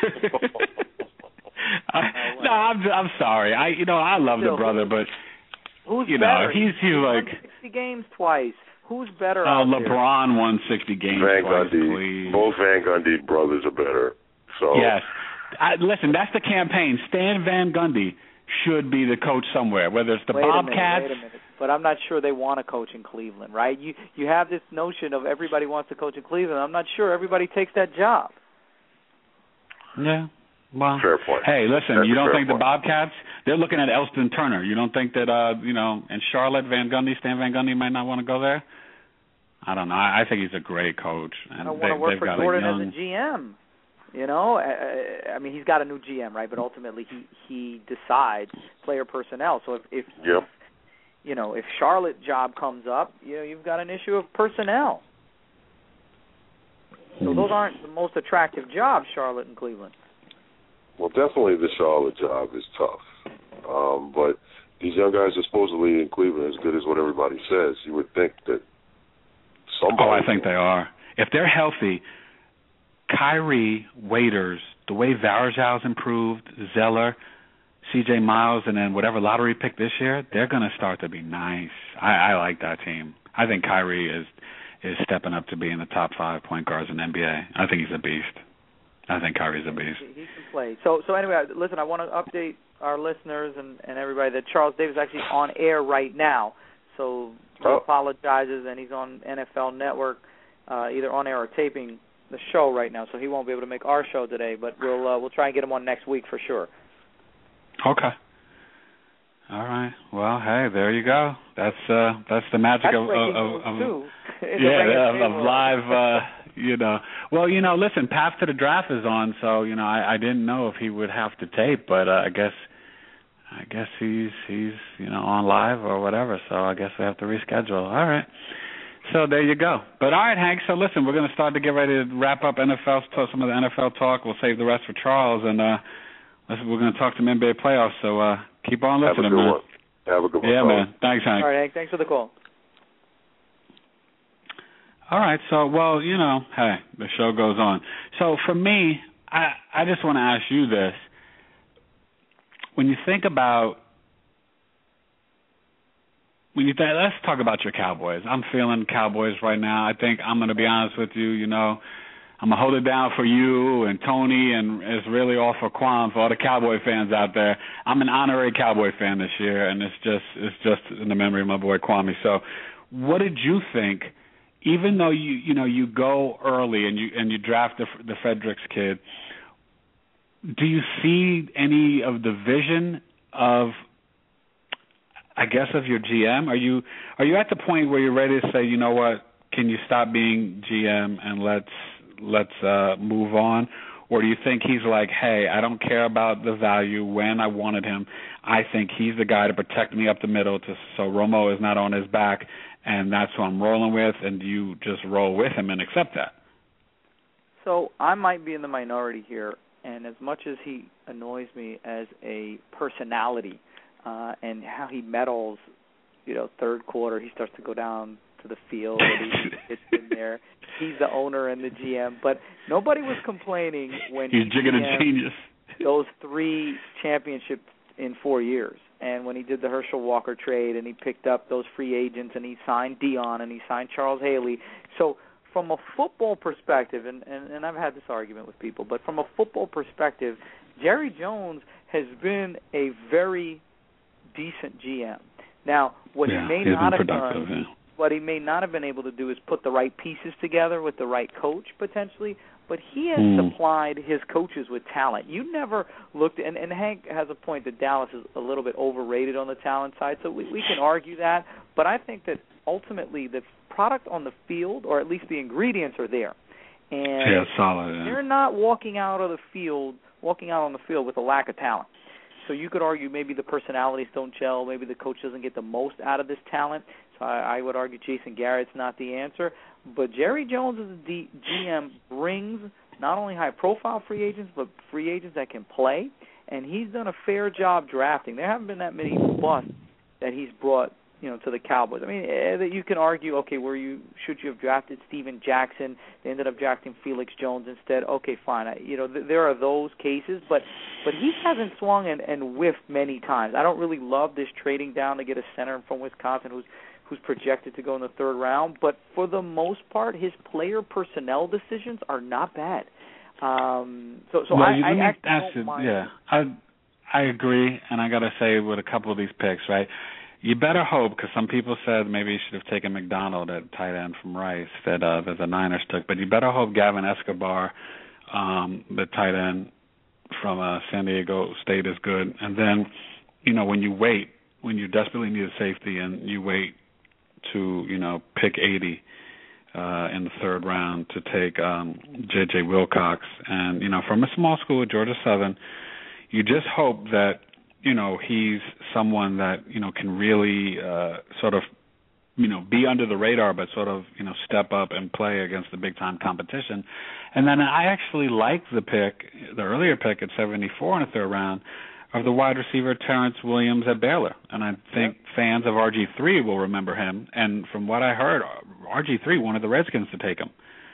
S1: I, no, I'm I'm sorry. I you know I love
S2: Still,
S1: the brother, but
S2: who's
S1: you know
S2: better?
S1: he's he's like
S2: sixty games twice. Who's better?
S1: Uh,
S2: out
S1: LeBron
S2: there?
S1: won sixty games
S3: Van
S1: twice.
S3: Gundy.
S1: Please.
S3: Both Van Gundy brothers are better. So
S1: yes, I, listen. That's the campaign. Stan Van Gundy should be the coach somewhere, whether it's the
S2: wait
S1: Bobcats.
S2: A minute, wait a minute. But I'm not sure they want to coach in Cleveland, right? You you have this notion of everybody wants to coach in Cleveland. I'm not sure everybody takes that job.
S1: Yeah. Well,
S3: fair point.
S1: Hey, listen,
S3: That's
S1: you don't think
S3: point.
S1: the Bobcats, they're looking at Elston Turner. You don't think that, uh, you know, in Charlotte, Van Gundy, Stan Van Gundy might not want to go there? I don't know. I, I think he's a great coach. And
S2: I don't
S1: they,
S2: want to work for
S1: got
S2: Gordon
S1: a young...
S2: as a G M. You know, I, I mean, he's got a new G M, right? But ultimately, he he decides player personnel. So if, if
S3: yep.
S2: you know, if Charlotte job comes up, you know, you've got an issue of personnel. So those aren't the most attractive jobs, Charlotte and Cleveland.
S3: Well, definitely the Charlotte job is tough. Um, but these young guys are supposedly in Cleveland as good as what everybody says. You would think that somebody...
S1: Oh, I think they are. If they're healthy, Kyrie, Waiters, the way Varejão's improved, Zeller, C J Miles, and then whatever lottery pick this year, they're going to start to be nice. I, I like that team. I think Kyrie is is stepping up to being the top five point guards in the N B A. I think he's a beast. I think Kyrie's a beast.
S2: He, he can play. So, so anyway, listen, I want to update our listeners and, and everybody that Charles Davis is actually on air right now. So he oh. apologizes, and he's on N F L Network, uh, either on air or taping the show right now. So he won't be able to make our show today, but we'll uh, we'll try and get him on next week for sure.
S1: Okay. All right. Well, hey, there you go. That's uh, that's the magic
S2: that's
S1: of, of, of,
S2: of
S1: yeah, of, of live. Uh, you know, well, you know, listen, Path to the Draft is on, so you know, I, I didn't know if he would have to tape, but uh, I guess, I guess he's he's you know on live or whatever. So I guess we have to reschedule. All right. So there you go. But all right, Hank. So listen, we're going to start to get ready to wrap up N F L, some of the N F L talk. We'll save the rest for Charles, and uh, listen, we're going to talk some N B A playoffs. So uh, keep on listening,
S3: Have a good
S1: man.
S3: One. Have a good one.
S1: Yeah,
S3: Charles.
S1: man. Thanks, Hank.
S2: All right, Hank. Thanks for the call.
S1: All right, so, well, you know, hey, the show goes on. So for me, I, I just want to ask you this. When you think about, when you th- let's talk about your Cowboys. I'm feeling Cowboys right now. I think I'm going to be honest with you, you know, I'm going to hold it down for you and Tony, and it's really all for Quan, for all the Cowboy fans out there. I'm an honorary Cowboy fan this year, and it's just it's just in the memory of my boy Kwame. So what did you think? Even though you you know you go early and you and you draft the the Fredericks kid, do you see any of the vision of, I guess, of your G M? Are you are you at the point where you're ready to say, you know what, can you stop being G M and let's let's uh, move on? Or do you think he's like, hey, I don't care about the value when I wanted him. I think he's the guy to protect me up the middle, to, so Romo is not on his back. And that's who I'm rolling with, and you just roll with him and accept that.
S2: So I might be in the minority here, and as much as he annoys me as a personality uh, and how he meddles, you know, third quarter, he starts to go down to the field, and he gets in there. He's the owner and the G M, but nobody was complaining when
S1: he's
S2: he
S1: jigging a genius.
S2: Those three championships in four years. And when he did the Herschel Walker trade and he picked up those free agents and he signed Dion and he signed Charles Haley. So from a football perspective, and, and, and I've had this argument with people, but from a football perspective, Jerry Jones has been a very decent G M. Now, what
S1: yeah,
S2: he may not have
S1: done,
S2: yeah. what he may not have been able to do is put the right pieces together with the right coach potentially, but he has mm. supplied his coaches with talent. You never looked, and, and Hank has a point that Dallas is a little bit overrated on the talent side, so we, we can argue that, but I think that ultimately the product on the field, or at least the ingredients, are there. And
S1: yeah, solid. Yeah.
S2: They're not walking out of the field, walking out on the field with a lack of talent. So you could argue maybe the personalities don't gel, maybe the coach doesn't get the most out of this talent. So I, I would argue Jason Garrett's not the answer. But Jerry Jones as a G M brings not only high-profile free agents, but free agents that can play. And he's done a fair job drafting. There haven't been that many busts that he's brought, you know, to the Cowboys. I mean, that you can argue, okay, where you should you have drafted Steven Jackson? They ended up drafting Felix Jones instead. Okay, fine. I, you know, th- there are those cases, but but he hasn't swung and, and whiffed many times. I don't really love this trading down to get a center from Wisconsin who's who's projected to go in the third round. But for the most part, his player personnel decisions are not bad. Um, so so
S1: well,
S2: I,
S1: you,
S2: I actually
S1: ask
S2: don't
S1: it,
S2: mind.
S1: Yeah, I I agree, and I got to say with a couple of these picks, right? You better hope, because some people said maybe you should have taken McDonald at tight end from Rice that uh, that the Niners took, but you better hope Gavin Escobar, um, the tight end from uh, San Diego State, is good. And then, you know, when you wait, when you desperately need a safety, and you wait to, you know, pick eighty uh, in the third round to take um, J J Wilcox, and you know, from a small school at Georgia Southern, you just hope that, you know, he's someone that, you know, can really uh, sort of, you know, be under the radar, but sort of, you know, step up and play against the big-time competition. And then I actually like the pick, the earlier pick at seventy-four in the third round, of the wide receiver Terrence Williams at Baylor. And I think yep. fans of R G three will remember him. And from what I heard, R G three wanted the Redskins to take him.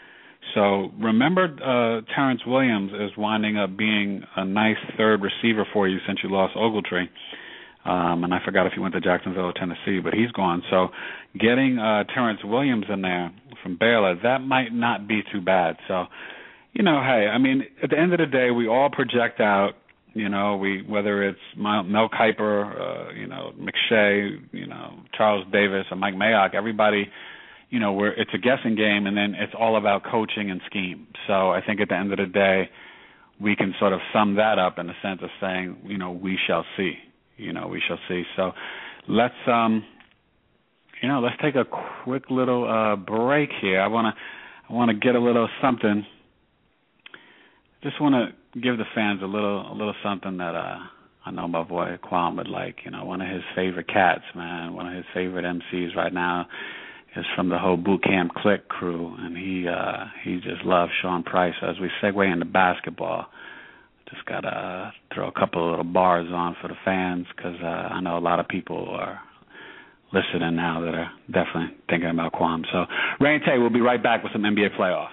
S1: So remember, uh, Terrence Williams is winding up being a nice third receiver for you since you lost Ogletree. Um, and I forgot if he went to Jacksonville or Tennessee, but he's gone. So getting uh, Terrence Williams in there from Baylor, that might not be too bad. So, you know, hey, I mean, at the end of the day, we all project out. You know, we whether it's Mel Kiper, uh, you know, McShay, you know, Charles Davis, or Mike Mayock, everybody, you know, we're, it's a guessing game, and then it's all about coaching and scheme. So I think at the end of the day, we can sort of sum that up in the sense of saying, you know, we shall see. You know, we shall see. So let's, um, you know, let's take a quick little uh, break here. I want to, I want to get a little something. Just want to give the fans a little a little something that uh, I know my boy Kwame would like. You know, one of his favorite cats, man, one of his favorite M Cs right now is from the whole Boot Camp Click crew, and he uh, he just loves Sean Price. So as we segue into basketball, just got to uh, throw a couple of little bars on for the fans because uh, I know a lot of people are listening now that are definitely thinking about Kwame. So Ray and Tay, we'll be right back with some N B A playoffs.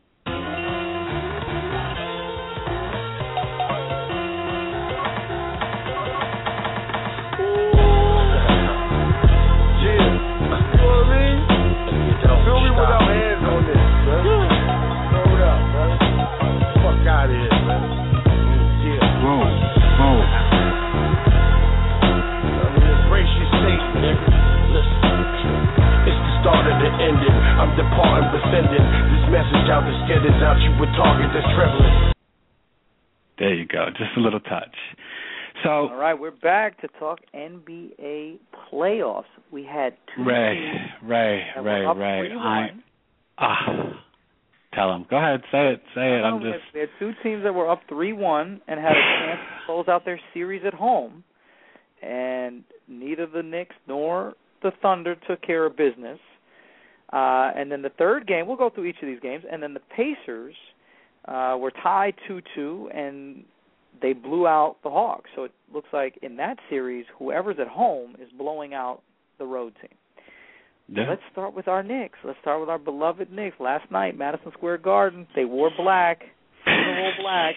S4: I'm departing, but sending this message out to get it out. You would target that's trembling.
S1: There you go, just a little touch. So,
S2: all right, we're back to talk N B A playoffs. We had two
S1: Ray,
S2: teams
S1: Ray,
S2: that
S1: Ray,
S2: were up
S1: Ray.
S2: three one.
S1: I ah, tell him. Go ahead, say it, say it. I'm
S2: we
S1: just.
S2: Had, we had two teams that were up three one and had a chance to close out their series at home, and neither the Knicks nor the Thunder took care of business. Uh, and then the third game, we'll go through each of these games, and then the Pacers uh, were tied two two, and they blew out the Hawks. So it looks like in that series, whoever's at home is blowing out the road team.
S1: Yeah.
S2: Let's start with our Knicks. Let's start with our beloved Knicks. Last night, Madison Square Garden, they wore black, funeral black.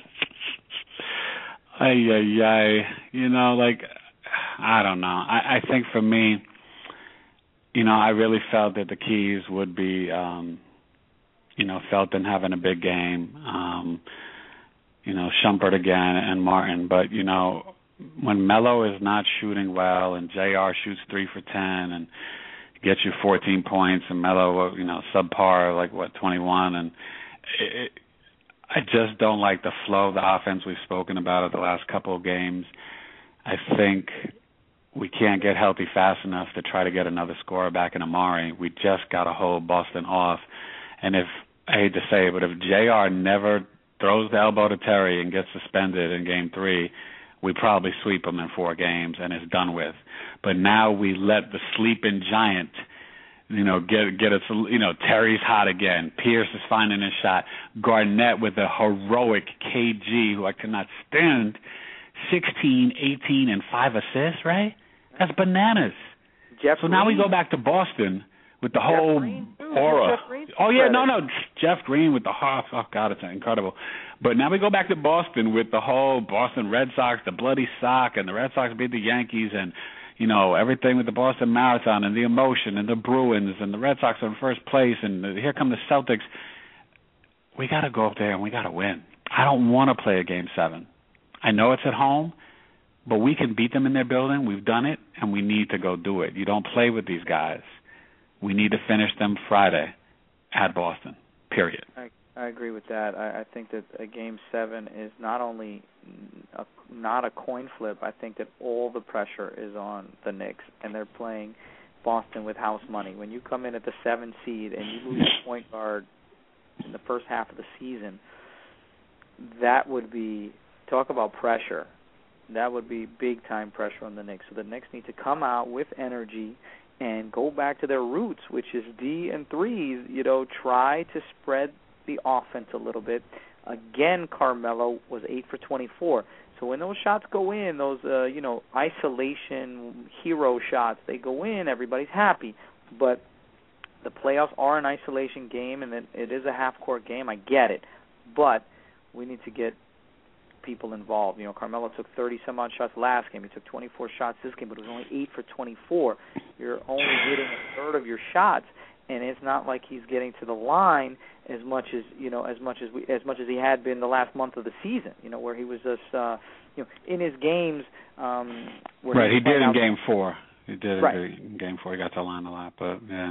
S1: Ay, ay, ay. You know, like, I don't know. I, I think for me, you know, I really felt that the keys would be, um, you know, Felton having a big game, um, you know, Shumpert again and Martin. But, you know, when Melo is not shooting well and J R shoots three for ten and gets you fourteen points and Melo, you know, subpar, like, what, twenty-one, and it, I just don't like the flow of the offense we've spoken about it the last couple of games. I think we can't get healthy fast enough to try to get another scorer back in Amari. We just got to hold Boston off. And if, I hate to say it, but if J R never throws the elbow to Terry and gets suspended in game three, we probably sweep him in four games and it's done with. But now we let the sleeping giant, you know, get get us, you know, Terry's hot again. Pierce is finding his shot. Garnett with a heroic K G, who I cannot stand, sixteen, eighteen, and five assists, right? That's bananas.
S2: Jeff
S1: so
S2: Green.
S1: Now we go back to Boston with the
S2: Jeff
S1: whole
S2: Green,
S1: aura. Oh, yeah,
S2: credit.
S1: no, no, Jeff Green with the half. Oh, God, it's incredible. But now we go back to Boston with the whole Boston Red Sox, the bloody sock, and the Red Sox beat the Yankees, and, you know, everything with the Boston Marathon and the emotion and the Bruins and the Red Sox are in first place, and here come the Celtics. We got to go up there and we got to win. I don't want to play a game seven. I know it's at home, but we can beat them in their building. We've done it, and we need to go do it. You don't play with these guys. We need to finish them Friday at Boston, period.
S2: I, I agree with that. I, I think that a game seven is not only a, not a coin flip. I think that all the pressure is on the Knicks, and they're playing Boston with house money. When you come in at the seven seed and you lose your point guard in the first half of the season, that would be, talk about pressure. That would be big-time pressure on the Knicks. So the Knicks need to come out with energy and go back to their roots, which is D and threes. You know, try to spread the offense a little bit. Again, Carmelo was eight for twenty-four. So when those shots go in, those, uh, you know, isolation hero shots, they go in, everybody's happy. But the playoffs are an isolation game, and it is a half-court game. I get it. But we need to get people involved. You know, Carmelo took thirty-some-odd shots last game. He took twenty-four shots this game, but it was only eight for twenty-four. You're only hitting a third of your shots. and it's not like he's getting to the line as much as you know as much as we as much as he had been the last month of the season. You know, where he was just uh, you know in his games. Um, where
S1: right,
S2: he,
S1: he did in
S2: out
S1: game four. He did
S2: right.
S1: in game four. He got to the line a lot, but yeah.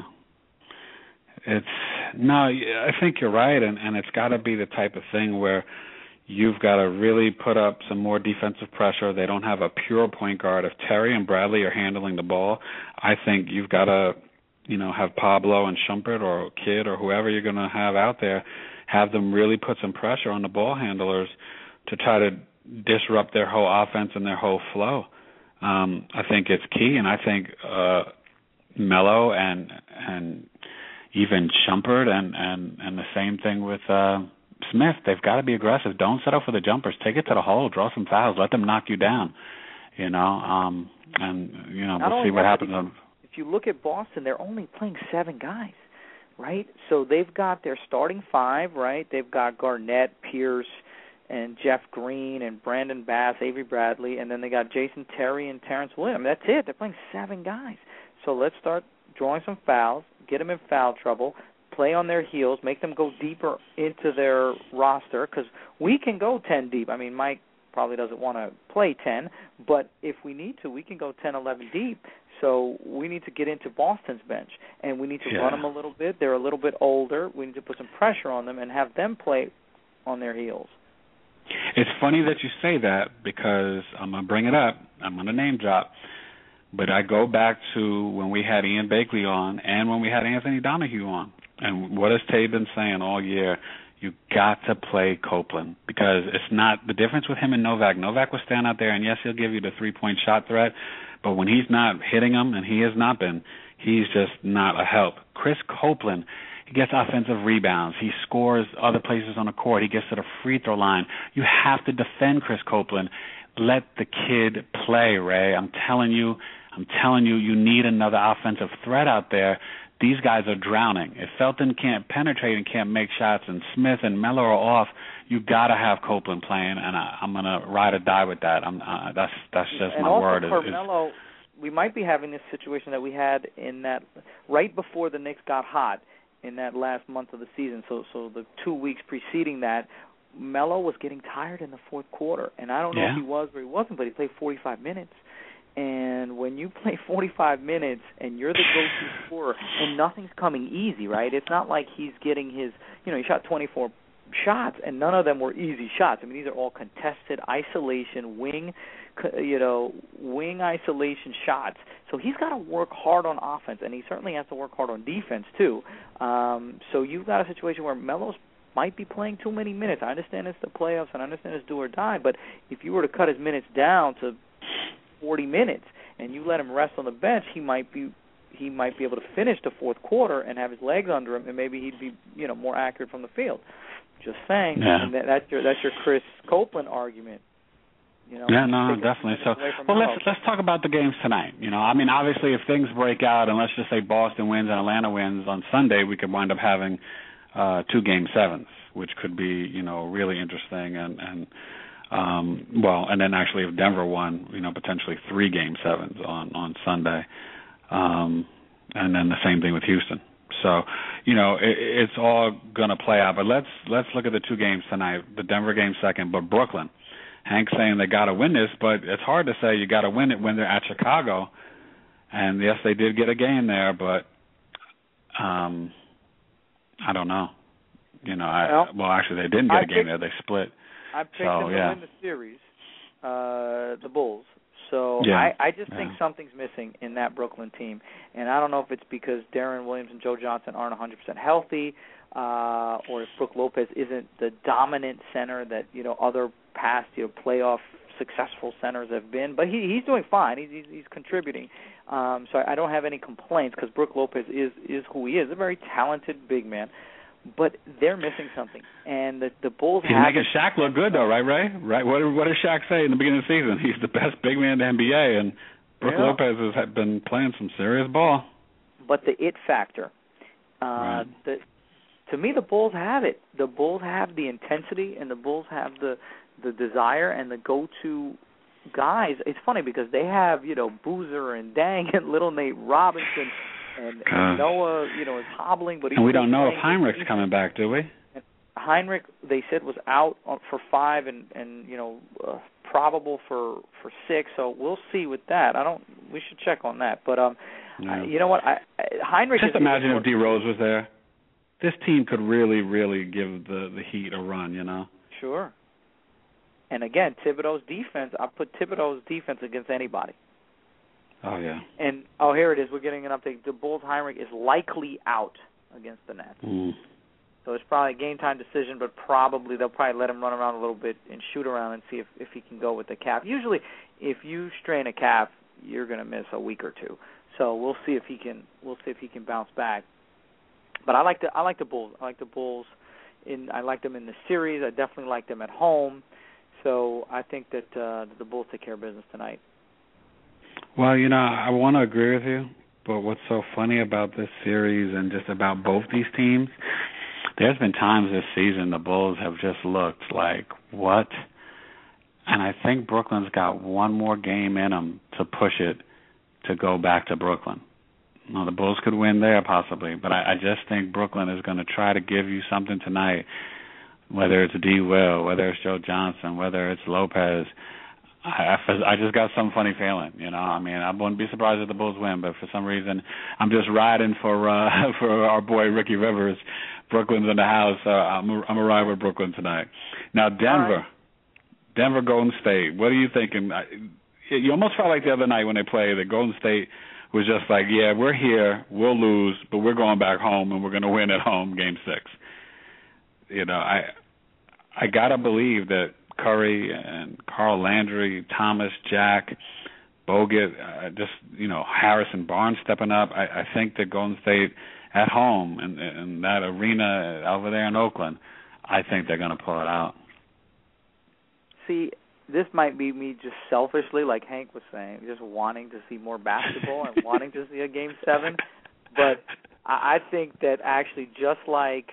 S1: It's no, I think you're right, and, and it's got to be the type of thing where you've got to really put up some more defensive pressure. They don't have a pure point guard. If Terry and Bradley are handling the ball, I think you've got to, you know, have Pablo and Shumpert or Kidd or whoever you're going to have out there, have them really put some pressure on the ball handlers to try to disrupt their whole offense and their whole flow. Um, I think it's key, and I think uh, Melo and and even Shumpert and, and, and the same thing with uh, Smith. They've got to be aggressive. Don't settle for the jumpers. Take it to the hole. Draw some fouls. Let them knock you down. You know, um, and you know
S2: Not
S1: we'll see what happens.
S2: If you, if you look at Boston, they're only playing seven guys, right? So they've got their starting five, right? They've got Garnett, Pierce, and Jeff Green, and Brandon Bass, Avery Bradley, and then they got Jason Terry and Terrence Williams. That's it. They're playing seven guys. So let's start drawing some fouls, get them in foul trouble, play on their heels, make them go deeper into their roster, because we can go ten deep. I mean, Mike probably doesn't want to play ten, but if we need to, we can go ten, eleven deep. So we need to get into Boston's bench, and we need to
S1: yeah.
S2: run them a little bit. They're a little bit older. We need to put some pressure on them and have them play on their heels.
S1: It's funny that you say that, because I'm going to bring it up. I'm going to name drop. But I go back to when we had Ian Bakley on and when we had Anthony Donahue on. And what has Tay been saying all year? You got to play Copeland, because it's not the difference with him and Novak. Novak will stand out there, and yes, he'll give you the three-point shot threat, but when he's not hitting them, and he has not been, he's just not a help. Chris Copeland, he gets offensive rebounds. He scores other places on the court. He gets to the free throw line. You have to defend Chris Copeland. Let the kid play, Ray. I'm telling you, I'm telling you, you need another offensive threat out there. These guys are drowning. If Felton can't penetrate and can't make shots, and Smith and Melo are off, you got to have Copeland playing, and I, I'm going to ride or die with that. I'm, uh, that's that's just
S2: and
S1: my
S2: also
S1: word.
S2: And also, Carmelo, we might be having this situation that we had in that right before the Knicks got hot in that last month of the season. So, so the two weeks preceding that, Melo was getting tired in the fourth quarter, and I don't know
S1: yeah.
S2: if he was or he wasn't, but he played forty-five minutes. And when you play forty-five minutes and you're the go-to scorer, and nothing's coming easy, right? It's not like he's getting his, you know, he shot twenty-four shots, and none of them were easy shots. I mean, these are all contested isolation, wing, you know, wing isolation shots. So he's got to work hard on offense, and he certainly has to work hard on defense too. Um, so you've got a situation where Melo's might be playing too many minutes. I understand it's the playoffs, and I understand it's do or die, but if you were to cut his minutes down to forty minutes and you let him rest on the bench, he might be he might be able to finish the fourth quarter and have his legs under him, and maybe he'd be, you know, more accurate from the field. Just saying.
S1: Yeah.
S2: And that, that's your that's your Chris Copeland argument. You know,
S1: yeah, no, definitely. So, well, let's let's talk about the games tonight. You know, I mean, obviously, if things break out, and let's just say Boston wins and Atlanta wins on Sunday, we could wind up having uh, two game sevens, which could be, you know, really interesting. And, and um, well, and then actually, if Denver won, you know, potentially three game sevens on on Sunday, um, and then the same thing with Houston. So, you know, it, it's all going to play out. But let's let's look at the two games tonight. The Denver game second, but Brooklyn. Hank's saying they got to win this, but it's hard to say you got to win it when they're at Chicago. And yes, they did get a game there, but um, I don't know. You know, I, well, well, actually, they didn't get I a game picked, there. They split.
S2: I picked
S1: so,
S2: them
S1: yeah.
S2: to win the series, uh, the Bulls. So
S1: yeah.
S2: I, I just
S1: yeah.
S2: think something's missing in that Brooklyn team. And I don't know if it's because Darren Williams and Joe Johnson aren't one hundred percent healthy, uh, or if Brook Lopez isn't the dominant center that, you know, other past, you know, playoff successful centers have been. But he he's doing fine. He's he's, he's contributing. Um, so I don't have any complaints because Brook Lopez is, is who he is, a very talented big man. But they're missing something, and the the Bulls.
S1: He's
S2: have
S1: making Shaq look good, though, right, Ray? Right? What what did Shaq say in the beginning of the season? He's the best big man in the N B A, and Brook
S2: yeah.
S1: Lopez has been playing some serious ball.
S2: But the it factor, uh,
S1: right.
S2: the to me, the Bulls have it. The Bulls have the intensity, and the Bulls have the the desire and the go-to guys. It's funny because they have, you know, Boozer and Dang and Little Nate Robinson And, and Noah, you know, is hobbling, but he's
S1: and we don't know
S2: if
S1: Heinrich's coming back, do we?
S2: And Heinrich, they said, was out for five, and and you know, uh, probable for for six. So we'll see with that. I don't. We should check on that. But um,
S1: no.
S2: I, you know what? I, I, Heinrich.
S1: Just
S2: is
S1: imagine if D Rose was there. This team could really, really give the the Heat a run. You know.
S2: Sure. And again, Thibodeau's defense. I put Thibodeau's defense against anybody.
S1: Oh, yeah.
S2: And, oh, here it is. We're getting an update. The Bulls' Heinrich is likely out against the Nets.
S1: Mm.
S2: So it's probably a game-time decision, but probably they'll probably let him run around a little bit and shoot around and see if, if he can go with the calf. Usually, if you strain a calf, you're going to miss a week or two. So we'll see if he can. We'll see if he can bounce back. But I like the I like the Bulls. I like the Bulls. In I like them in the series. I definitely like them at home. So I think that uh, the Bulls take care of business tonight.
S1: Well, you know, I want to agree with you, but what's so funny about this series and just about both these teams, there's been times this season the Bulls have just looked like, what? And I think Brooklyn's got one more game in them to push it to go back to Brooklyn. Now, the Bulls could win there possibly, but I, I just think Brooklyn is going to try to give you something tonight, whether it's D. Will, whether it's Joe Johnson, whether it's Lopez. I, I just got some funny feeling, you know. I mean, I wouldn't be surprised if the Bulls win, but for some reason, I'm just riding for uh, for our boy Ricky Rivers. Brooklyn's in the house. Uh, I'm a, I'm a ride with Brooklyn tonight. Now, Denver, right. Denver, Golden State. What are you thinking? I, you almost felt like the other night when they played that Golden State was just like, yeah, we're here, we'll lose, but we're going back home and we're going to win at home, Game Six. You know, I I gotta believe that Curry and Carl Landry, Thomas, Jack, Bogut, uh, just, you know, Harrison Barnes stepping up. I, I think that Golden State at home in, in that arena over there in Oakland, I think they're going to pull it out.
S2: See, this might be me just selfishly, like Hank was saying, just wanting to see more basketball and wanting to see a Game seven. But I think that actually just like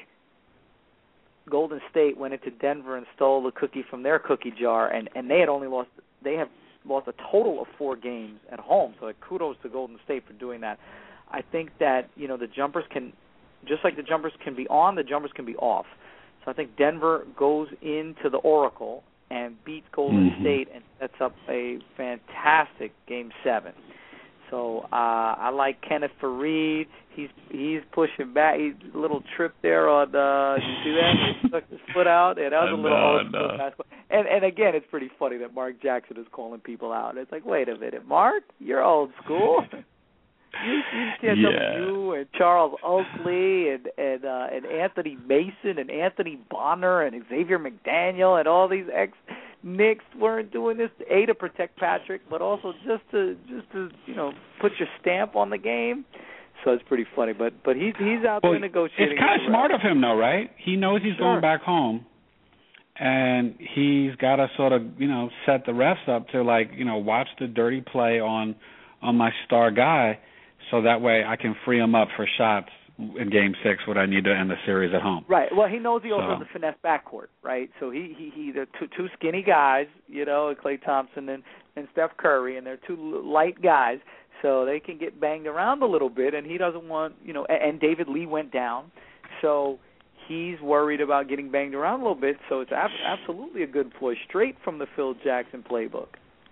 S2: Golden State went into Denver and stole the cookie from their cookie jar, and, and they had only lost, they have lost a total of four games at home. So like, kudos to Golden State for doing that. I think that, you know, the jumpers can, just like the jumpers can be on, the jumpers can be off. So I think Denver goes into the Oracle and beats Golden mm-hmm. State and sets up a fantastic Game seven. So uh, I like Kenneth Faried. He's he's pushing back. He's a little trip there on. Uh, you see that? He stuck his foot out, and that was a little
S1: no,
S2: old school
S1: no.
S2: basketball. And and again, it's pretty funny that Mark Jackson is calling people out. It's like, wait a minute, Mark, you're old school. You, you can't
S1: yeah.
S2: tell me you and Charles Oakley and and uh, and Anthony Mason and Anthony Bonner and Xavier McDaniel and all these ex Knicks weren't doing this A to protect Patrick, but also just to just to you know put your stamp on the game. So it's pretty funny, but but he's he's out
S1: well,
S2: there negotiating.
S1: It's kind of smart of him, though, right? He knows he's
S2: sure.
S1: going back home, and he's got to sort of you know set the refs up to like you know watch the dirty play on on my star guy, so that way I can free him up for shots in Game Six when I need to end the series at home.
S2: Right. Well, he knows he also
S1: so.
S2: has a finesse backcourt, right? So he he he they're two two skinny guys, you know, Klay Thompson and and Steph Curry, and they're two light guys. So they can get banged around a little bit, and he doesn't want, you know, and David Lee went down. So he's worried about getting banged around a little bit, so it's ab- absolutely a good ploy, straight from the Phil Jackson playbook.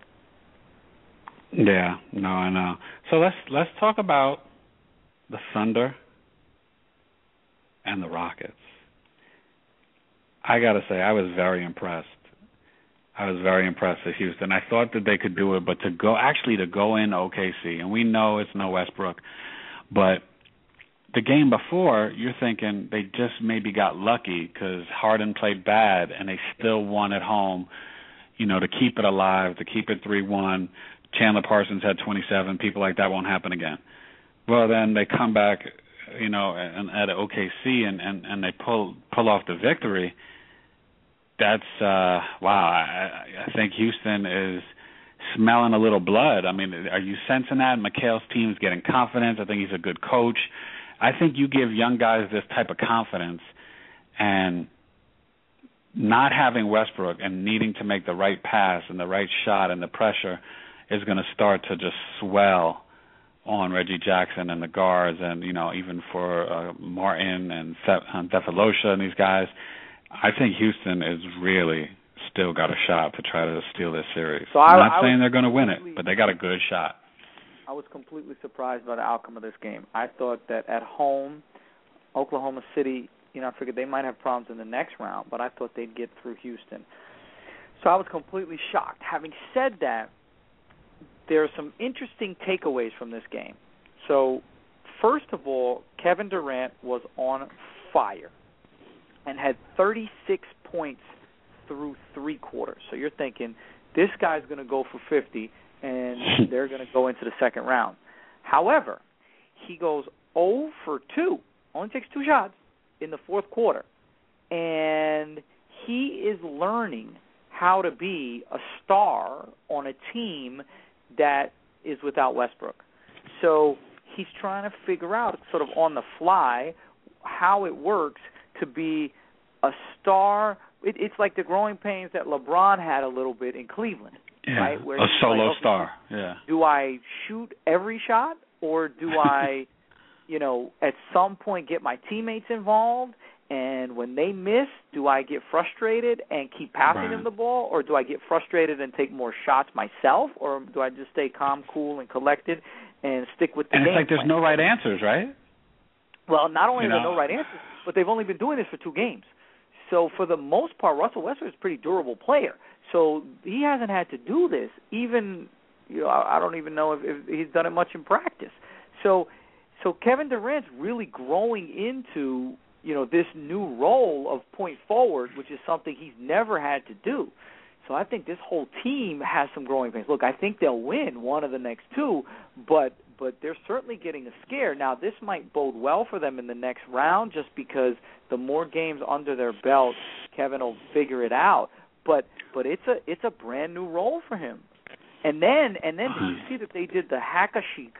S1: Yeah, no, I know. So let's let's talk about the Thunder and the Rockets. I got to say, I was very impressed. I was very impressed with Houston. I thought that they could do it, but to go actually to go in O K C, and we know it's no Westbrook, but the game before, you're thinking they just maybe got lucky because Harden played bad, and they still won at home, you know, to keep it alive, to keep it three one. Chandler Parsons had twenty-seven. People like that won't happen again. Well, then they come back, you know, and, at O K C, and, and, and they pull pull off the victory. That's, uh, wow, I, I think Houston is smelling a little blood. I mean, are you sensing that? McHale's team is getting confidence. I think he's a good coach. I think you give young guys this type of confidence, and not having Westbrook and needing to make the right pass and the right shot and the pressure is going to start to just swell on Reggie Jackson and the guards, and you know even for uh, Martin and Defalosha and these guys, I think Houston is really still got a shot to try to steal this series.
S2: So
S1: I'm
S2: I,
S1: not
S2: I
S1: saying they're going to win it, but they got a good shot.
S2: I was completely surprised by the outcome of this game. I thought that at home, Oklahoma City, you know, I figured they might have problems in the next round, but I thought they'd get through Houston. So I was completely shocked. Having said that, there are some interesting takeaways from this game. So, first of all, Kevin Durant was on fire and had thirty-six points through three quarters. So you're thinking, this guy's going to go for fifty, and they're going to go into the second round. However, he goes zero for two, only takes two shots in the fourth quarter, and he is learning how to be a star on a team that is without Westbrook. So he's trying to figure out sort of on the fly how it works to be a star. It, it's like the growing pains that LeBron had a little bit in Cleveland,
S1: yeah,
S2: right? Where
S1: a solo
S2: like, okay,
S1: star, yeah.
S2: Do I shoot every shot, or do I, you know, at some point get my teammates involved? And when they miss, do I get frustrated and keep passing
S1: right.
S2: them the ball, or do I get frustrated and take more shots myself, or do I just stay calm, cool, and collected and stick with the
S1: and
S2: game
S1: it's like there's
S2: plan?
S1: no right answers, right?
S2: Well, not only
S1: you
S2: are there
S1: know?
S2: no right answers, but they've only been doing this for two games. So for the most part, Russell Westbrook is a pretty durable player. So he hasn't had to do this. Even, you know, I don't even know if, if he's done it much in practice. So, so Kevin Durant's really growing into, you know, this new role of point forward, which is something he's never had to do. So I think this whole team has some growing pains. Look, I think they'll win one of the next two, but but they're certainly getting a scare. Now, this might bode well for them in the next round just because the more games under their belt, Kevin will figure it out. But but it's a it's a brand new role for him. And then and then did you see that they did the hack-a-sheik?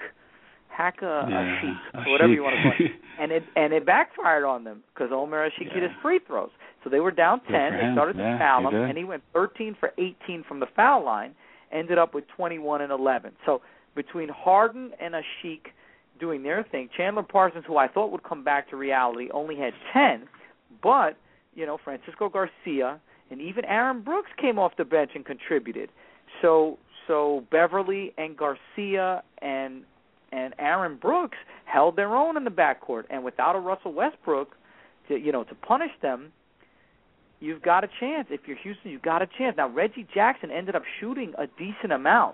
S2: Haka
S1: yeah,
S2: Ashik, or whatever you want to call it, and it and it backfired on them because Omer Ashik yeah. hit his free throws. So they were down ten. They started to
S1: yeah,
S2: foul him, and he went thirteen for eighteen from the foul line. Ended up with twenty-one and eleven. So between Harden and Ashik doing their thing, Chandler Parsons, who I thought would come back to reality, only had ten. But you know, Francisco Garcia and even Aaron Brooks came off the bench and contributed. So so Beverly and Garcia and And Aaron Brooks held their own in the backcourt, and without a Russell Westbrook, to you know, to punish them, you've got a chance. If you're Houston, you've got a chance. Now Reggie Jackson ended up shooting a decent amount,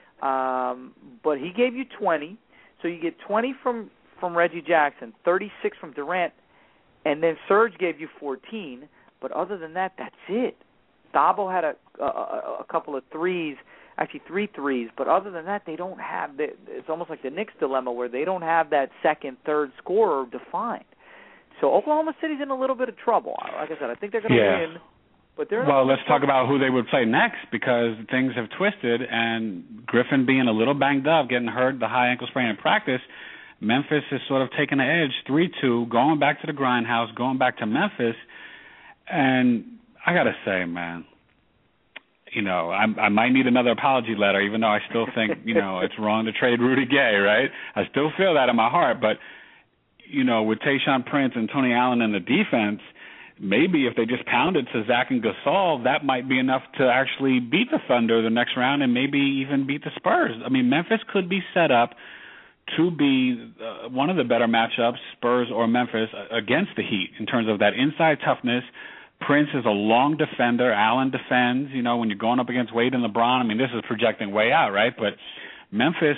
S2: um, but he gave you twenty, so you get twenty from from Reggie Jackson, thirty-six from Durant, and then Serge gave you fourteen. But other than that, that's it. Thabo had a, a, a couple of threes. Actually, three threes, but other than that, they don't have the, it's almost like the Knicks dilemma where they don't have that second, third scorer defined. So Oklahoma City's in a little bit of trouble. Like I said, I think they're going to
S1: yeah.
S2: win, but they're
S1: well. Let's talk about who they would play next because things have twisted, and Griffin being a little banged up, getting hurt, the high ankle sprain in practice. Memphis is sort of taking the edge, three two, going back to the grindhouse, going back to Memphis, and I got to say, man. You know, I, I might need another apology letter, even though I still think, you know, it's wrong to trade Rudy Gay, right? I still feel that in my heart. But, you know, with Tayshaun Prince and Tony Allen in the defense, maybe if they just pounded to Zach and Gasol, that might be enough to actually beat the Thunder the next round and maybe even beat the Spurs. I mean, Memphis could be set up to be uh, one of the better matchups, Spurs or Memphis, against the Heat in terms of that inside toughness. Prince is a long defender. Allen defends. You know, when you're going up against Wade and LeBron, I mean, this is projecting way out, right? But Memphis,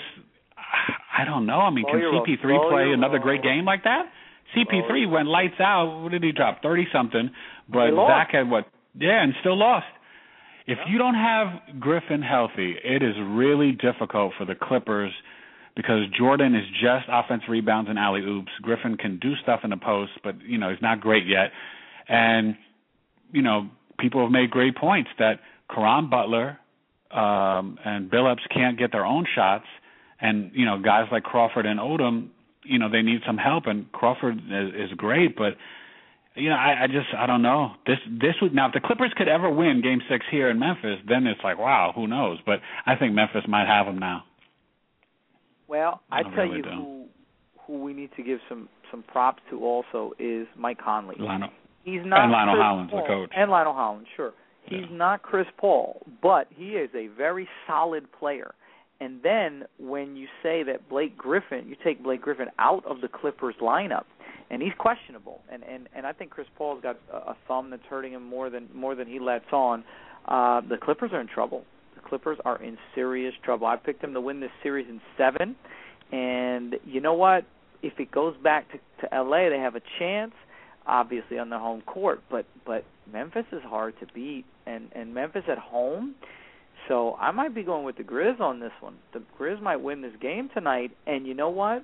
S1: I don't know. I mean, can C P three play another great game like that? C P three went lights out. What did he drop? thirty-something. But Zach had what? Yeah, and still lost. If you don't have Griffin healthy, it is really difficult for the Clippers because Jordan is just offensive rebounds and alley-oops. Griffin can do stuff in the post, but, you know, he's not great yet. And you know, people have made great points that Caron Butler um, and Billups can't get their own shots, and you know, guys like Crawford and Odom, you know, they need some help. And Crawford is, is great, but you know, I, I just I don't know. This this would now if the Clippers could ever win Game Six here in Memphis, then it's like wow, who knows? But I think Memphis might have them now.
S2: Well, I, I tell
S1: really
S2: you
S1: don't.
S2: who who we need to give some, some props to also is Mike Conley.
S1: Lionel.
S2: He's not
S1: and Lionel
S2: Chris
S1: Hollins,
S2: Paul,
S1: the coach.
S2: And Lionel Hollins, sure. He's
S1: yeah.
S2: not Chris Paul, but he is a very solid player. And then when you say that Blake Griffin, you take Blake Griffin out of the Clippers lineup, and he's questionable. And, and, and I think Chris Paul's got a, a thumb that's hurting him more than more than he lets on. Uh, the Clippers are in trouble. The Clippers are in serious trouble. I picked them to win this series in seven. And you know what? If it goes back to, to L A, they have a chance, obviously on their home court. But but Memphis is hard to beat, and, and Memphis at home. So I might be going with the Grizz on this one. The Grizz might win this game tonight. And you know what?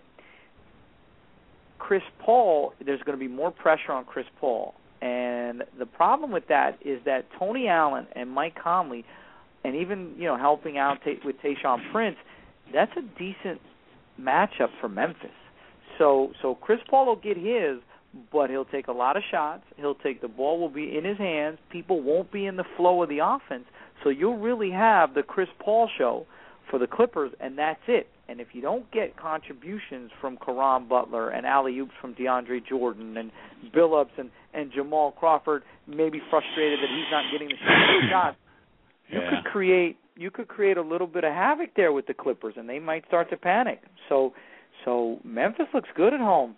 S2: Chris Paul, there's going to be more pressure on Chris Paul. And the problem with that is that Tony Allen and Mike Conley, and even, you know, helping out t- with Tayshaun Prince, that's a decent matchup for Memphis. So so Chris Paul will get his, but he'll take a lot of shots. He'll take the ball will be in his hands. People won't be in the flow of the offense. So you'll really have the Chris Paul show for the Clippers, and that's it. And if you don't get contributions from Caron Butler and alley-oops from DeAndre Jordan and Billups and, and Jamal Crawford, maybe frustrated that he's not getting the shots, you
S1: yeah.
S2: could create you could create a little bit of havoc there with the Clippers, and they might start to panic. So. So Memphis looks good at home.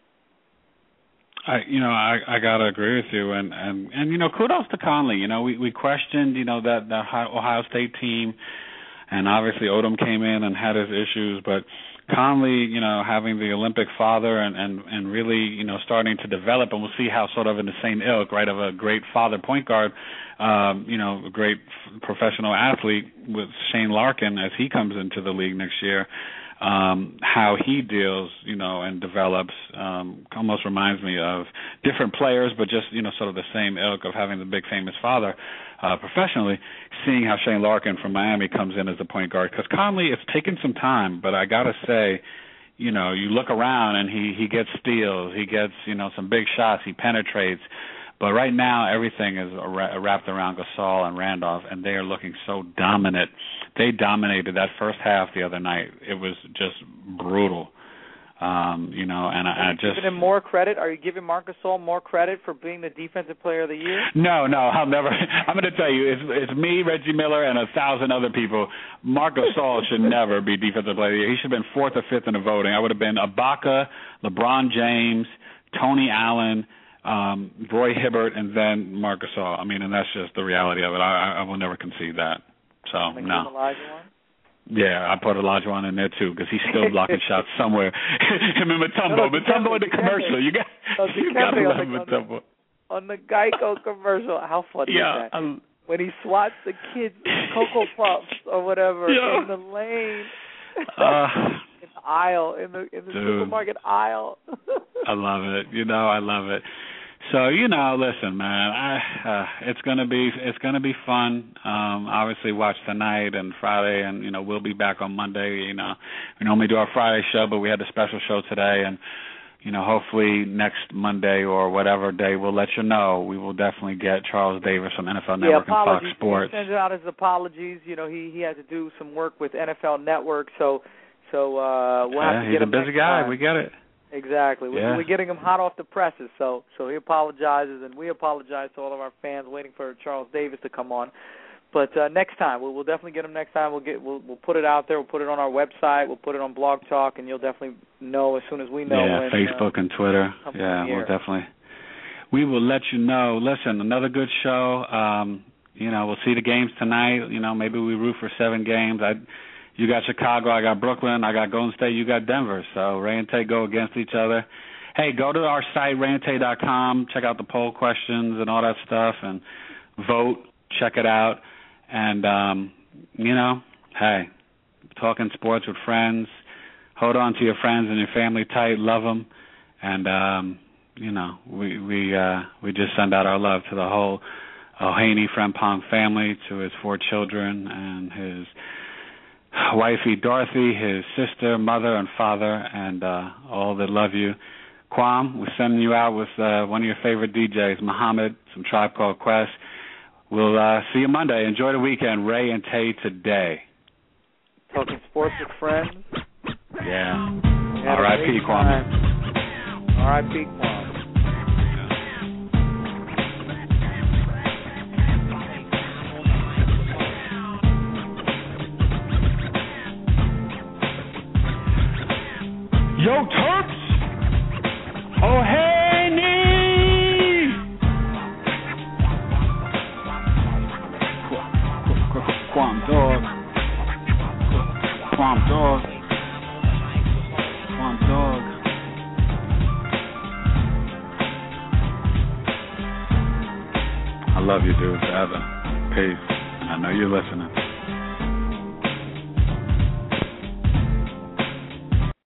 S1: I, you know, I, I gotta agree with you, and, and, and you know, kudos to Conley. You know, we, we questioned, you know, that the Ohio State team, and obviously Odom came in and had his issues, but Conley, you know, having the Olympic father and, and, and really, you know, starting to develop, and we'll see how sort of in the same ilk, right, of a great father point guard, um, you know, a great f- professional athlete with Shane Larkin as he comes into the league next year. Um, how he deals, you know, and develops um, almost reminds me of different players, but just, you know, sort of the same ilk of having the big famous father uh, professionally, seeing how Shane Larkin from Miami comes in as the point guard. Because Conley, it's taken some time, but I got to say, you know, you look around and he, he gets steals, he gets, you know, some big shots, he penetrates. But right now, everything is wrapped around Gasol and Randolph, and they are looking so dominant. They dominated that first half the other night. It was just brutal, um, you know. And I, I just
S2: giving him more credit. Are you giving Marc Gasol more credit for being the Defensive Player of the Year?
S1: No, no, I'll never. I'm going to tell you, it's, it's me, Reggie Miller, and a thousand other people. Marc Gasol should never be Defensive Player of the Year. He should have been fourth or fifth in the voting. I would have been Ibaka, LeBron James, Tony Allen, Um, Roy Hibbert, and then Marc Gasol. I mean, and that's just the reality of it. I, I will never concede that. So,
S2: like
S1: no.
S2: Olajuwon?
S1: Yeah, I put Olajuwon in there, too, because he's still blocking shots somewhere. Him and Mutombo.
S2: No, no,
S1: Mutombo in the commercial. You got
S2: no,
S1: you got to love
S2: on the,
S1: Mutombo.
S2: On the Geico commercial. How funny
S1: yeah,
S2: is that?
S1: um,
S2: when he swats the kids Cocoa Puffs or whatever
S1: yeah.
S2: in the lane.
S1: Uh,
S2: in the aisle, in the, in the supermarket aisle.
S1: I love it. You know, I love it. So, you know, listen, man, I, uh, it's gonna be it's gonna be fun. Um, obviously, watch tonight and Friday, and you know, we'll be back on Monday. You know, we normally do our Friday show, but we had a special show today, and you know, hopefully next Monday or whatever day, we'll let you know. We will definitely get Charles Davis from N F L Network
S2: yeah,
S1: and Fox Sports.
S2: He sends out his apologies. You know, he he had to do some work with N F L Network, so so uh, we'll have
S1: yeah,
S2: to
S1: he's
S2: get
S1: a
S2: him
S1: busy
S2: next
S1: guy.
S2: time.
S1: We get it.
S2: Exactly.
S1: Yeah.
S2: We're getting him hot off the presses, so so he apologizes, and we apologize to all of our fans waiting for Charles Davis to come on. But uh, next time, we'll, we'll definitely get him next time. We'll get we'll we'll put it out there. We'll put it on our website. We'll put it on Blog Talk, and you'll definitely know as soon as we know.
S1: Yeah,
S2: when,
S1: Facebook
S2: uh,
S1: and Twitter. Yeah, we'll definitely. We will let you know. Listen, another good show. Um, you know, we'll see the games tonight. You know, maybe we root for seven games. I. You got Chicago, I got Brooklyn, I got Golden State, you got Denver. So Ray and Tay go against each other. Hey, go to our site, ray and tay dot com, check out the poll questions and all that stuff, and vote, check it out. And, um, you know, hey, talking sports with friends, hold on to your friends and your family tight, love them. And, um, you know, we we uh, we just send out our love to the whole Ohaney Frempong family, to his four children and his wifey Dorothy, his sister, mother, and father, and uh, all that love you. Kwam, we're sending you out with uh, one of your favorite D Js, Muhammad, some Tribe Called Quest. We'll uh, see you Monday. Enjoy the weekend. Ray and Tay today.
S2: Talking sports with friends.
S1: Yeah. R I P Kwame.
S2: R I P Kwame.
S1: Yo, Terps! Oh, hey, knee! Quam dog. Quam dog. Quam dog. I love you, dude, forever. Peace. I know you're listening.